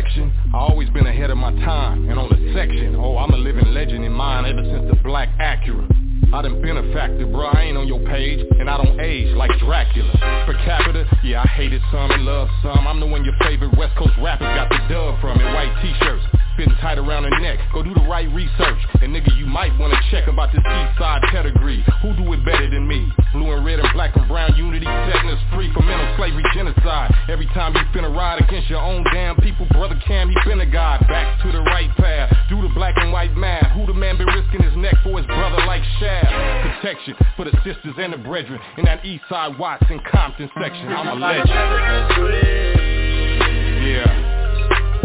direction. I always been ahead of my time, and on the section, oh, I'm a living legend in mine ever since the black Acura. I done been a factor, bro, I ain't on your page, and I don't age like Dracula. Per capita, yeah, I hated some and loved some. I'm the one your favorite West Coast rappers got the dub from in white t-shirts, fitting tight around the neck. Go do the right research, and nigga, you might wanna check about this east side pedigree. Who do it better than me? Blue and red and black and brown unity, setting us free from mental slavery genocide. Every time you finna ride against your own damn people, brother Cam, he been a guy. Back to the right path, do the black and white math. Who the man been risking his neck for his brother like Shaq? Protection for the sisters and the brethren in that east side Watts and Compton section. I'm a legend. Yeah.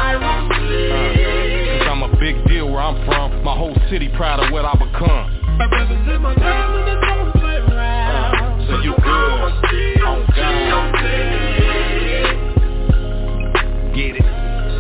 Uh, Cause I'm a big deal where I'm from. My whole city proud of what I become. My brothers and my girls don't play around. So you good? Oh God. Get it.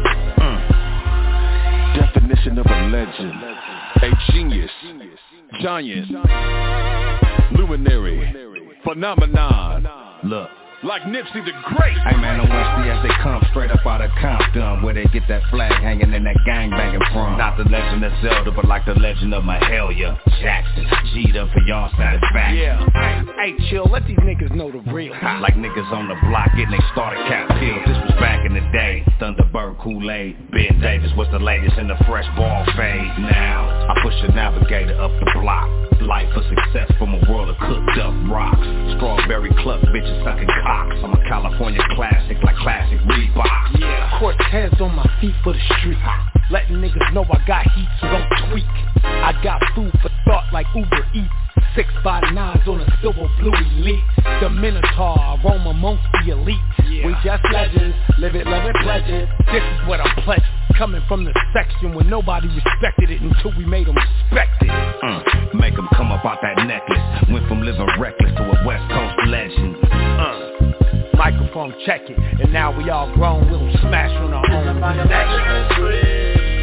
Mm.
Definition of a legend. A genius. Giant, luminary, phenomenon. Look, like Nipsey the Great.
Hey man, I'm Westy as they come straight up out of Compton, where they get that flag hanging and that gang banging from. Not the legend of Zelda, but like the legend of Mahalia Jackson. G'd up for y'all satisfaction.
Yeah. Hey, chill, let these niggas know the real.
Like niggas on the block getting they started cap killed. This was back in the day. Thunderbird, Kool-Aid, Ben Davis was the latest in the fresh ball fade. Now I push the navigator up the block. Life for success from a world of cooked up rocks. Strawberry cluck bitches sucking cocks. I'm a California classic like classic Reebok.
Yeah. Cortez on my feet for the street. Letting niggas know I got heat, so don't tweak. I got food for thought like Uber Eats. Six by nines on a silver blue elite. The Minotaur, I roam amongst the elite. Yeah. We just legends, live it, love it, pledge it. This is what I'm pledging. Coming from the section where nobody respected it until we made them respect it.
Uh, make them come up out that necklace. Went from living reckless to a West Coast legend.
Uh, microphone check it. And now we all grown, we'll smash on our own connection.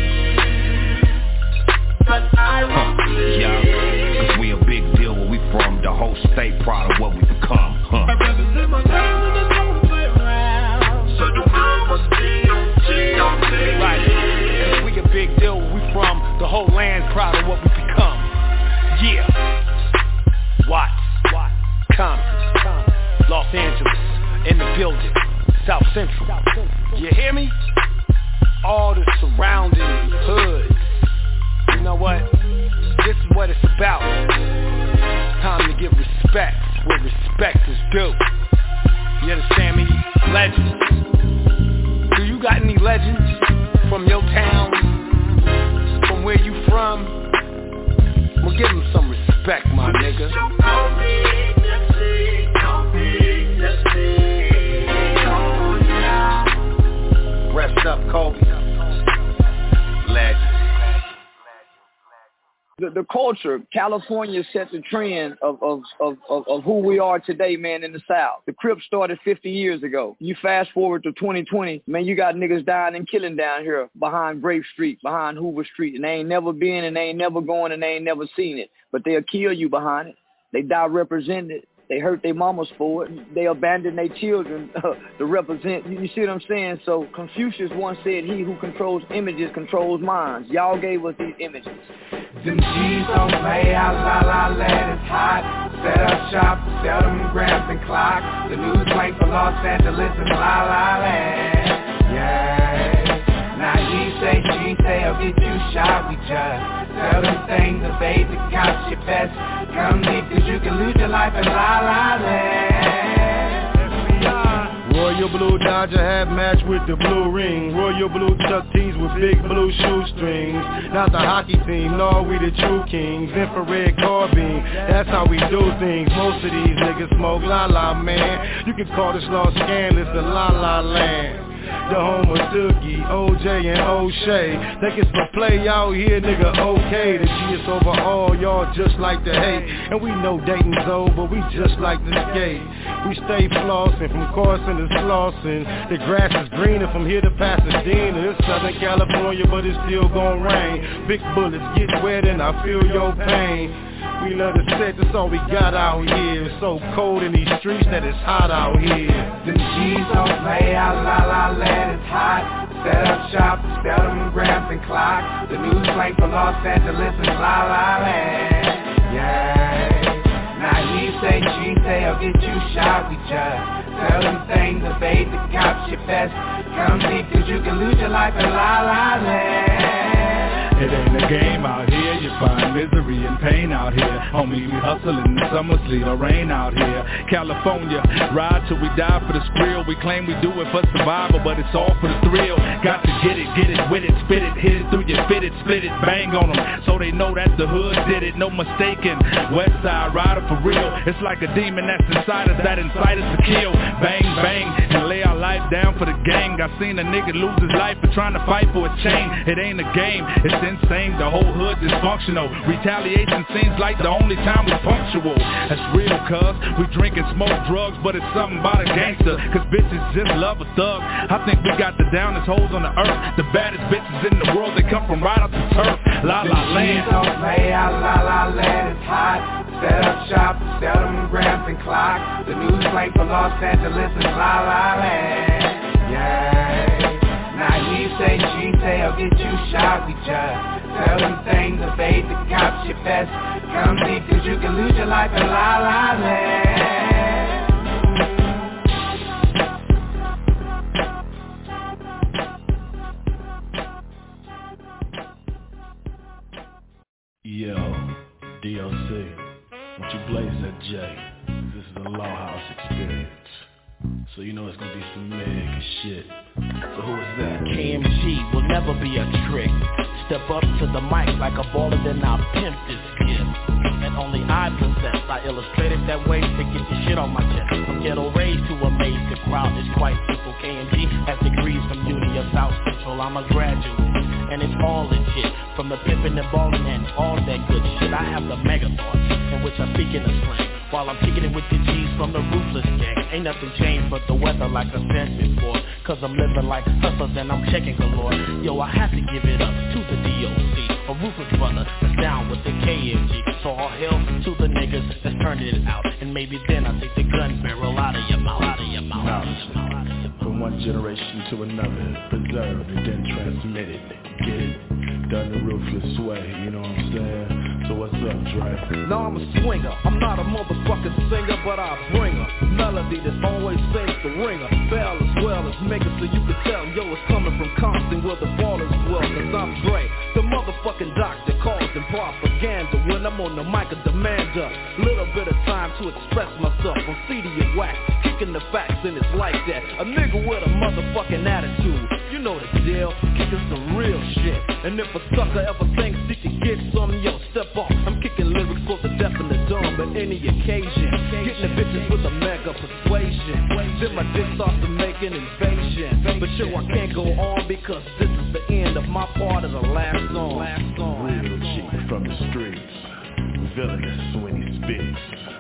Huh, yeah, cause we a big deal where we from. The whole state proud of what we become. Huh.
So the world must be on G O T. Right, cause we a big deal where we from. The whole land's proud of what we become. Yeah. Watts, Watts, Compton, Compton, Los Angeles, in the building, South Central. You hear me? All the surrounding hoods. You know what? This is what it's about. It's time to give respect where respect is due. You understand me? Legends. Do you got any legends from your town? From where you from? Well, give them some respect, my nigga. Rest up, Kobe. Legend.
The, the culture, California set the trend of, of, of, of, of who we are today, man, in the South. The Crips started fifty years ago. You fast forward to twenty twenty, man, you got niggas dying and killing down here behind Grape Street, behind Hoover Street, and they ain't never been and they ain't never going and they ain't never seen it. But they'll kill you behind it. They die represented. They hurt their mamas for it. They abandon their children uh, to represent. You, you see what I'm saying? So Confucius once said, he who controls images controls minds. Y'all gave us these images.
Them G's don't play out, la la land, it's hot. Set up shop, sell them grams and clocks. The news blank for Los Angeles and la la land. Yeah. Now he say, she say, I'll get you shot. We just tell them things, evade the cops, your best. Come me, cause you can lose your life in la la land.
Royal Blue Dodger hat match with the blue ring. Royal Blue Chuck tees with big blue shoestrings. Not the hockey team, no, we the true kings. Infrared carbine, that's how we do things. Most of these niggas smoke la la, man. You can call this Los Scandalous the la la land. The home of Doogie, O J and O'Shea. Think it's for play out here, nigga, okay. The G is over all, y'all just like to hate. And we know dating's over, we just like to skate. We stay flossing, from Carson to Slauson. The grass is greener from here to Pasadena. It's Southern California, but it's still gon' rain. Big bullets get wet and I feel your pain. We love to set, that's all we got out here. It's so cold in these streets that it's hot out here.
Them G's don't play out, la la land, it's hot. Set up sell them grams and clocks. The news plane from Los Angeles and La La Land. Yeah. Now he say, she say, I'll get you shot. We just tell them things, evade the cops. You best come deep, cause you can lose your life in La La Land.
It ain't a game out here, you find misery and pain out here. Homie, we hustling in the summer, sleet or rain out here. California, ride till we die for the skrill. We claim we do it for survival, but it's all for the thrill. Got to get it, get it, with it, spit it, hit it through your fit it, split it, bang on them, so they know that the hood did it, no mistaking. West side rider for real, it's like a demon that's inside us, that incite us to kill. Bang, bang, and lay our life down for the gang. I seen a nigga lose his life for trying to fight for a chain. It ain't a game, it's insane, the whole hood dysfunctional. Retaliation seems like the only time we punctual. That's real, cuz we drink and smoke drugs, but it's something about a gangster, cause bitches just love a thug. I think we got the downest hoes on the earth, the baddest bitches in the world, they come from right off the turf. La La Land.
Don't play out, La La Land is hot. Set up shop, sell them grams and clocks. The news plane from Los Angeles and La La Land. Yeah. Now he say, she say, I'll get you shot. We just tell them things, evade the cops. You best come deep, cause you can lose your life in La La Land.
Yo, D O C, won't you blaze that J? This is a Law House experience, so you know it's gonna be some mega shit. So who is that?
K M G will never be a trick. Step up to the mic like a baller, then I'll pimp this gift. And only I possess, I illustrate it that way to get the shit on my chest. From ghetto raised to amaze the crowd, it's quite simple. K M G has degrees from Uni of South Central, I'm a graduate. And it's all legit, from the pimpin' and ballin' and all that good shit. I have the mega thoughts, in which I speak in a slang, while I'm kicking it with the G's from the Ruthless gang. Ain't nothing changed but the weather, like I said before, cause I'm living like hustlers and I'm checking galore. Yo, I have to give it up to the D O C, a ruthless brother that's down with the K M G. So all hail to the niggas that's turning it out, and maybe then I take the gun barrel out of your mouth, out of your mouth, out of your mouth.
From one generation to another, preserved and then transmitted. Get it? Done the ruthless way, you know what I'm saying? So what's up, Dre?
No, I'm a swinger. I'm not a motherfucking singer, but I bring a melody that always sings the ringer. Bell as well as make it so you can tell, yo, it's coming from Compton where the ballers dwell. Cause I'm Dre, the motherfucking doctor causing propaganda. When I'm on the mic, I demand a little bit of time to express myself. I'm C D and wax, kicking the facts, and it's like that. A nigga with a motherfucking attitude, you know the deal, kicking some real shit. And if a sucker ever thinks he can get some, yo, step off. I'm kicking lyrics for the deaf and the dumb at any occasion. Getting the bitches with a mega persuasion. Then my dick starts to make an invasion. But yo, I can't go on because this is the end of my part of the last song.
Real cheap from the streets, villainous when he speaks.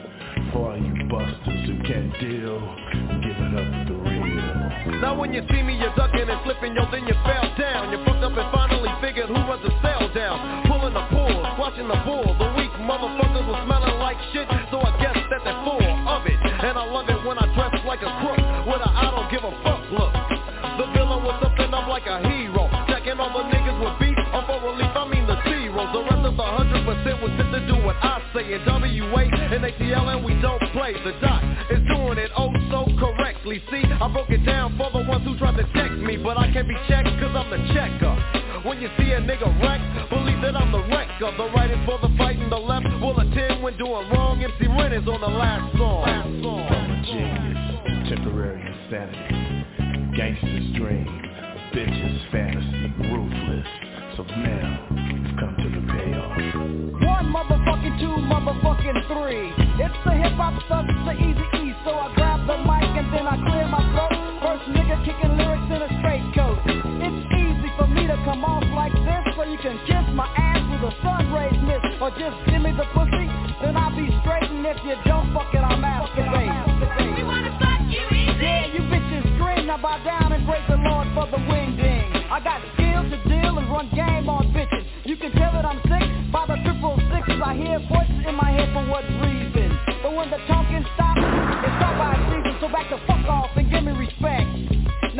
For all you busters who can't deal, give it up with the real.
Now when you see me, you're ducking and flipping, yo, then you fell down. You fucked up and finally figured who runs the cell down. Pulling the pulls, watching the bull. The weak motherfuckers were smelling like shit, so I guess that they're full of it. And I love it when I dress like a crook, with a I don't give a fuck look. The villain was something up like a hero, checking all the niggas with beef, or for relief, I mean the zeros. The rest of the hundred percent was just to do what I say. In W A and A T L and we don't play. The doc is doing it oh so correctly. See, I broke it down for the ones who tried to check me, but I can't be checked cause I'm the checker. When you see a nigga wreck, believe that I'm the wrecker. The right is for the fight and the left will attend when doing wrong. M C Ren is on the last song. Last song.
From a genius, temporary insanity, gangster's dream, bitch's fantasy, ruthless. So now, it's come to the payoff.
One motherfucking two, motherfucking three. It's the hip-hop stuff, it's the easy E. So I grab the mic and then I clear my throat. First nigga kicking lyrics in a straight coat. It's easy for me to come off like this, so you can kiss my ass with a sun rays miss. Or just give me the pussy, then I'll be straight. And if you don't fuck it, I'm masturbating. We wanna fuck you easy. Yeah, you bitches scream, now bow down and praise the Lord for the wing ding. I got skills to deal and run game on bitches. You can tell that I'm sick by the triple sixes. I hear voices in my head for what reason. But when the talking stops, it's all by season. So back the fuck off and give me respect. Now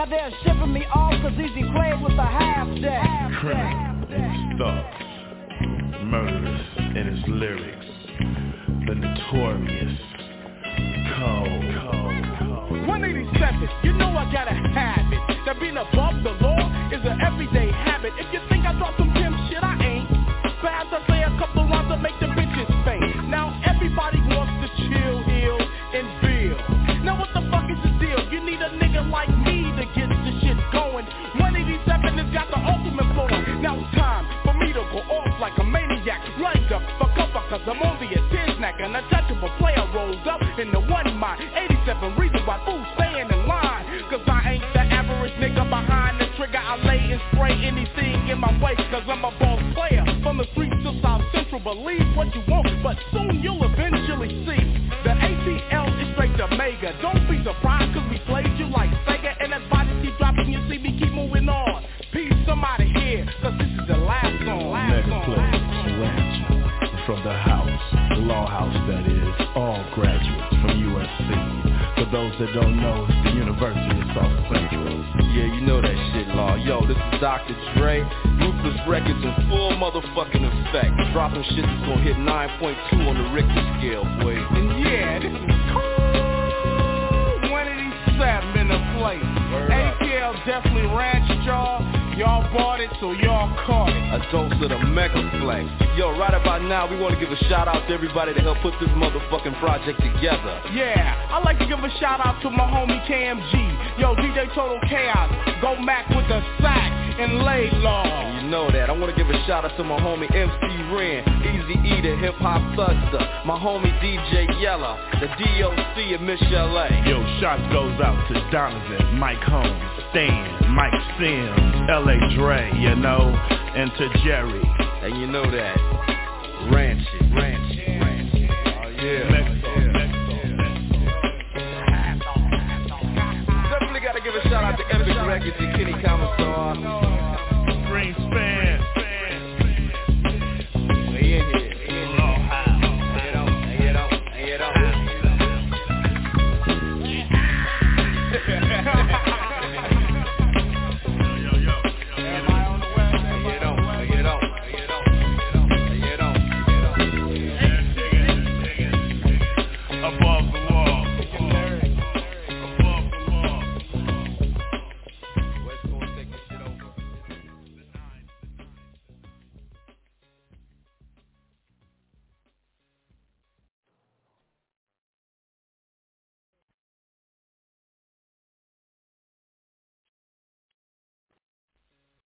Now they're shipping me off cause Easy played with the half deck.
Criminal in his thoughts, murderous in his lyrics, the notorious Cold, cold, cold.
one eighty-seven, you know I gotta have it. That being above the law is an everyday habit. If you think I dropped some pimp shit, I ain't. Perhaps I say a couple rhymes to make the bitches faint. Now everybody wants to chill, heal, and feel. Now what the fuck is the deal? You need a nigga like me to get the shit going. one eighty-seven has got the ultimate flow. Now it's time for me to go off like a maniac. Lined up for cover cause I'm only a ten-snack. An untouchable player rolls up in the one mind. eighty-seven reason why fools staying in line. Cause I ain't the average nigga behind the trigger. I lay and spray anything in my way. Cause I'm a boss player. From the streets to South Central, believe what you want, but soon you'll eventually see. The A T L is straight to mega. Don't be surprised cause we played you like Sega. And that body keep dropping, you see me keep moving on. Peace, somebody here, cause this is the last song. Last
Mega
song,
Play, Ranch, from the house, the law house that is, all graduates from U S C. For those that don't know, it's the University of South Central.
Yeah, you know that shit, Law. Yo, this is Doctor Dre. Ruthless Records in full motherfucking effect. Dropping shit that's gonna hit nine point two on the Richter scale, boy.
And yeah, this is cool. one eighty-seven in the place. A T L definitely ranched y'all. Y'all bought it, so y'all caught it.
A dose of the Mega Flex. Yo, right about now, we want to give a shout out to everybody that helped put this motherfucking project together.
Yeah, I'd like to give a shout out to my homie K M G. Yo, D J Total Chaos. Go Mac with the sack and lay law.
And you know that. I want to give a shout out to my homie M C Ren, Easy E, the hip hop thugster. My homie D J Yella, the D O C of Miss L A.
Yo, shots goes out to Donovan, Mike Holmes, Stan, Mike Sims, L A Dre, you know, and to Jerry.
And you know that. Ranch it, ranch it, ranch it. Oh yeah. Mexico, Mexico, Mexico. Definitely gotta give a shout out to Epic Records and Kenny Commissar.
Greenspan.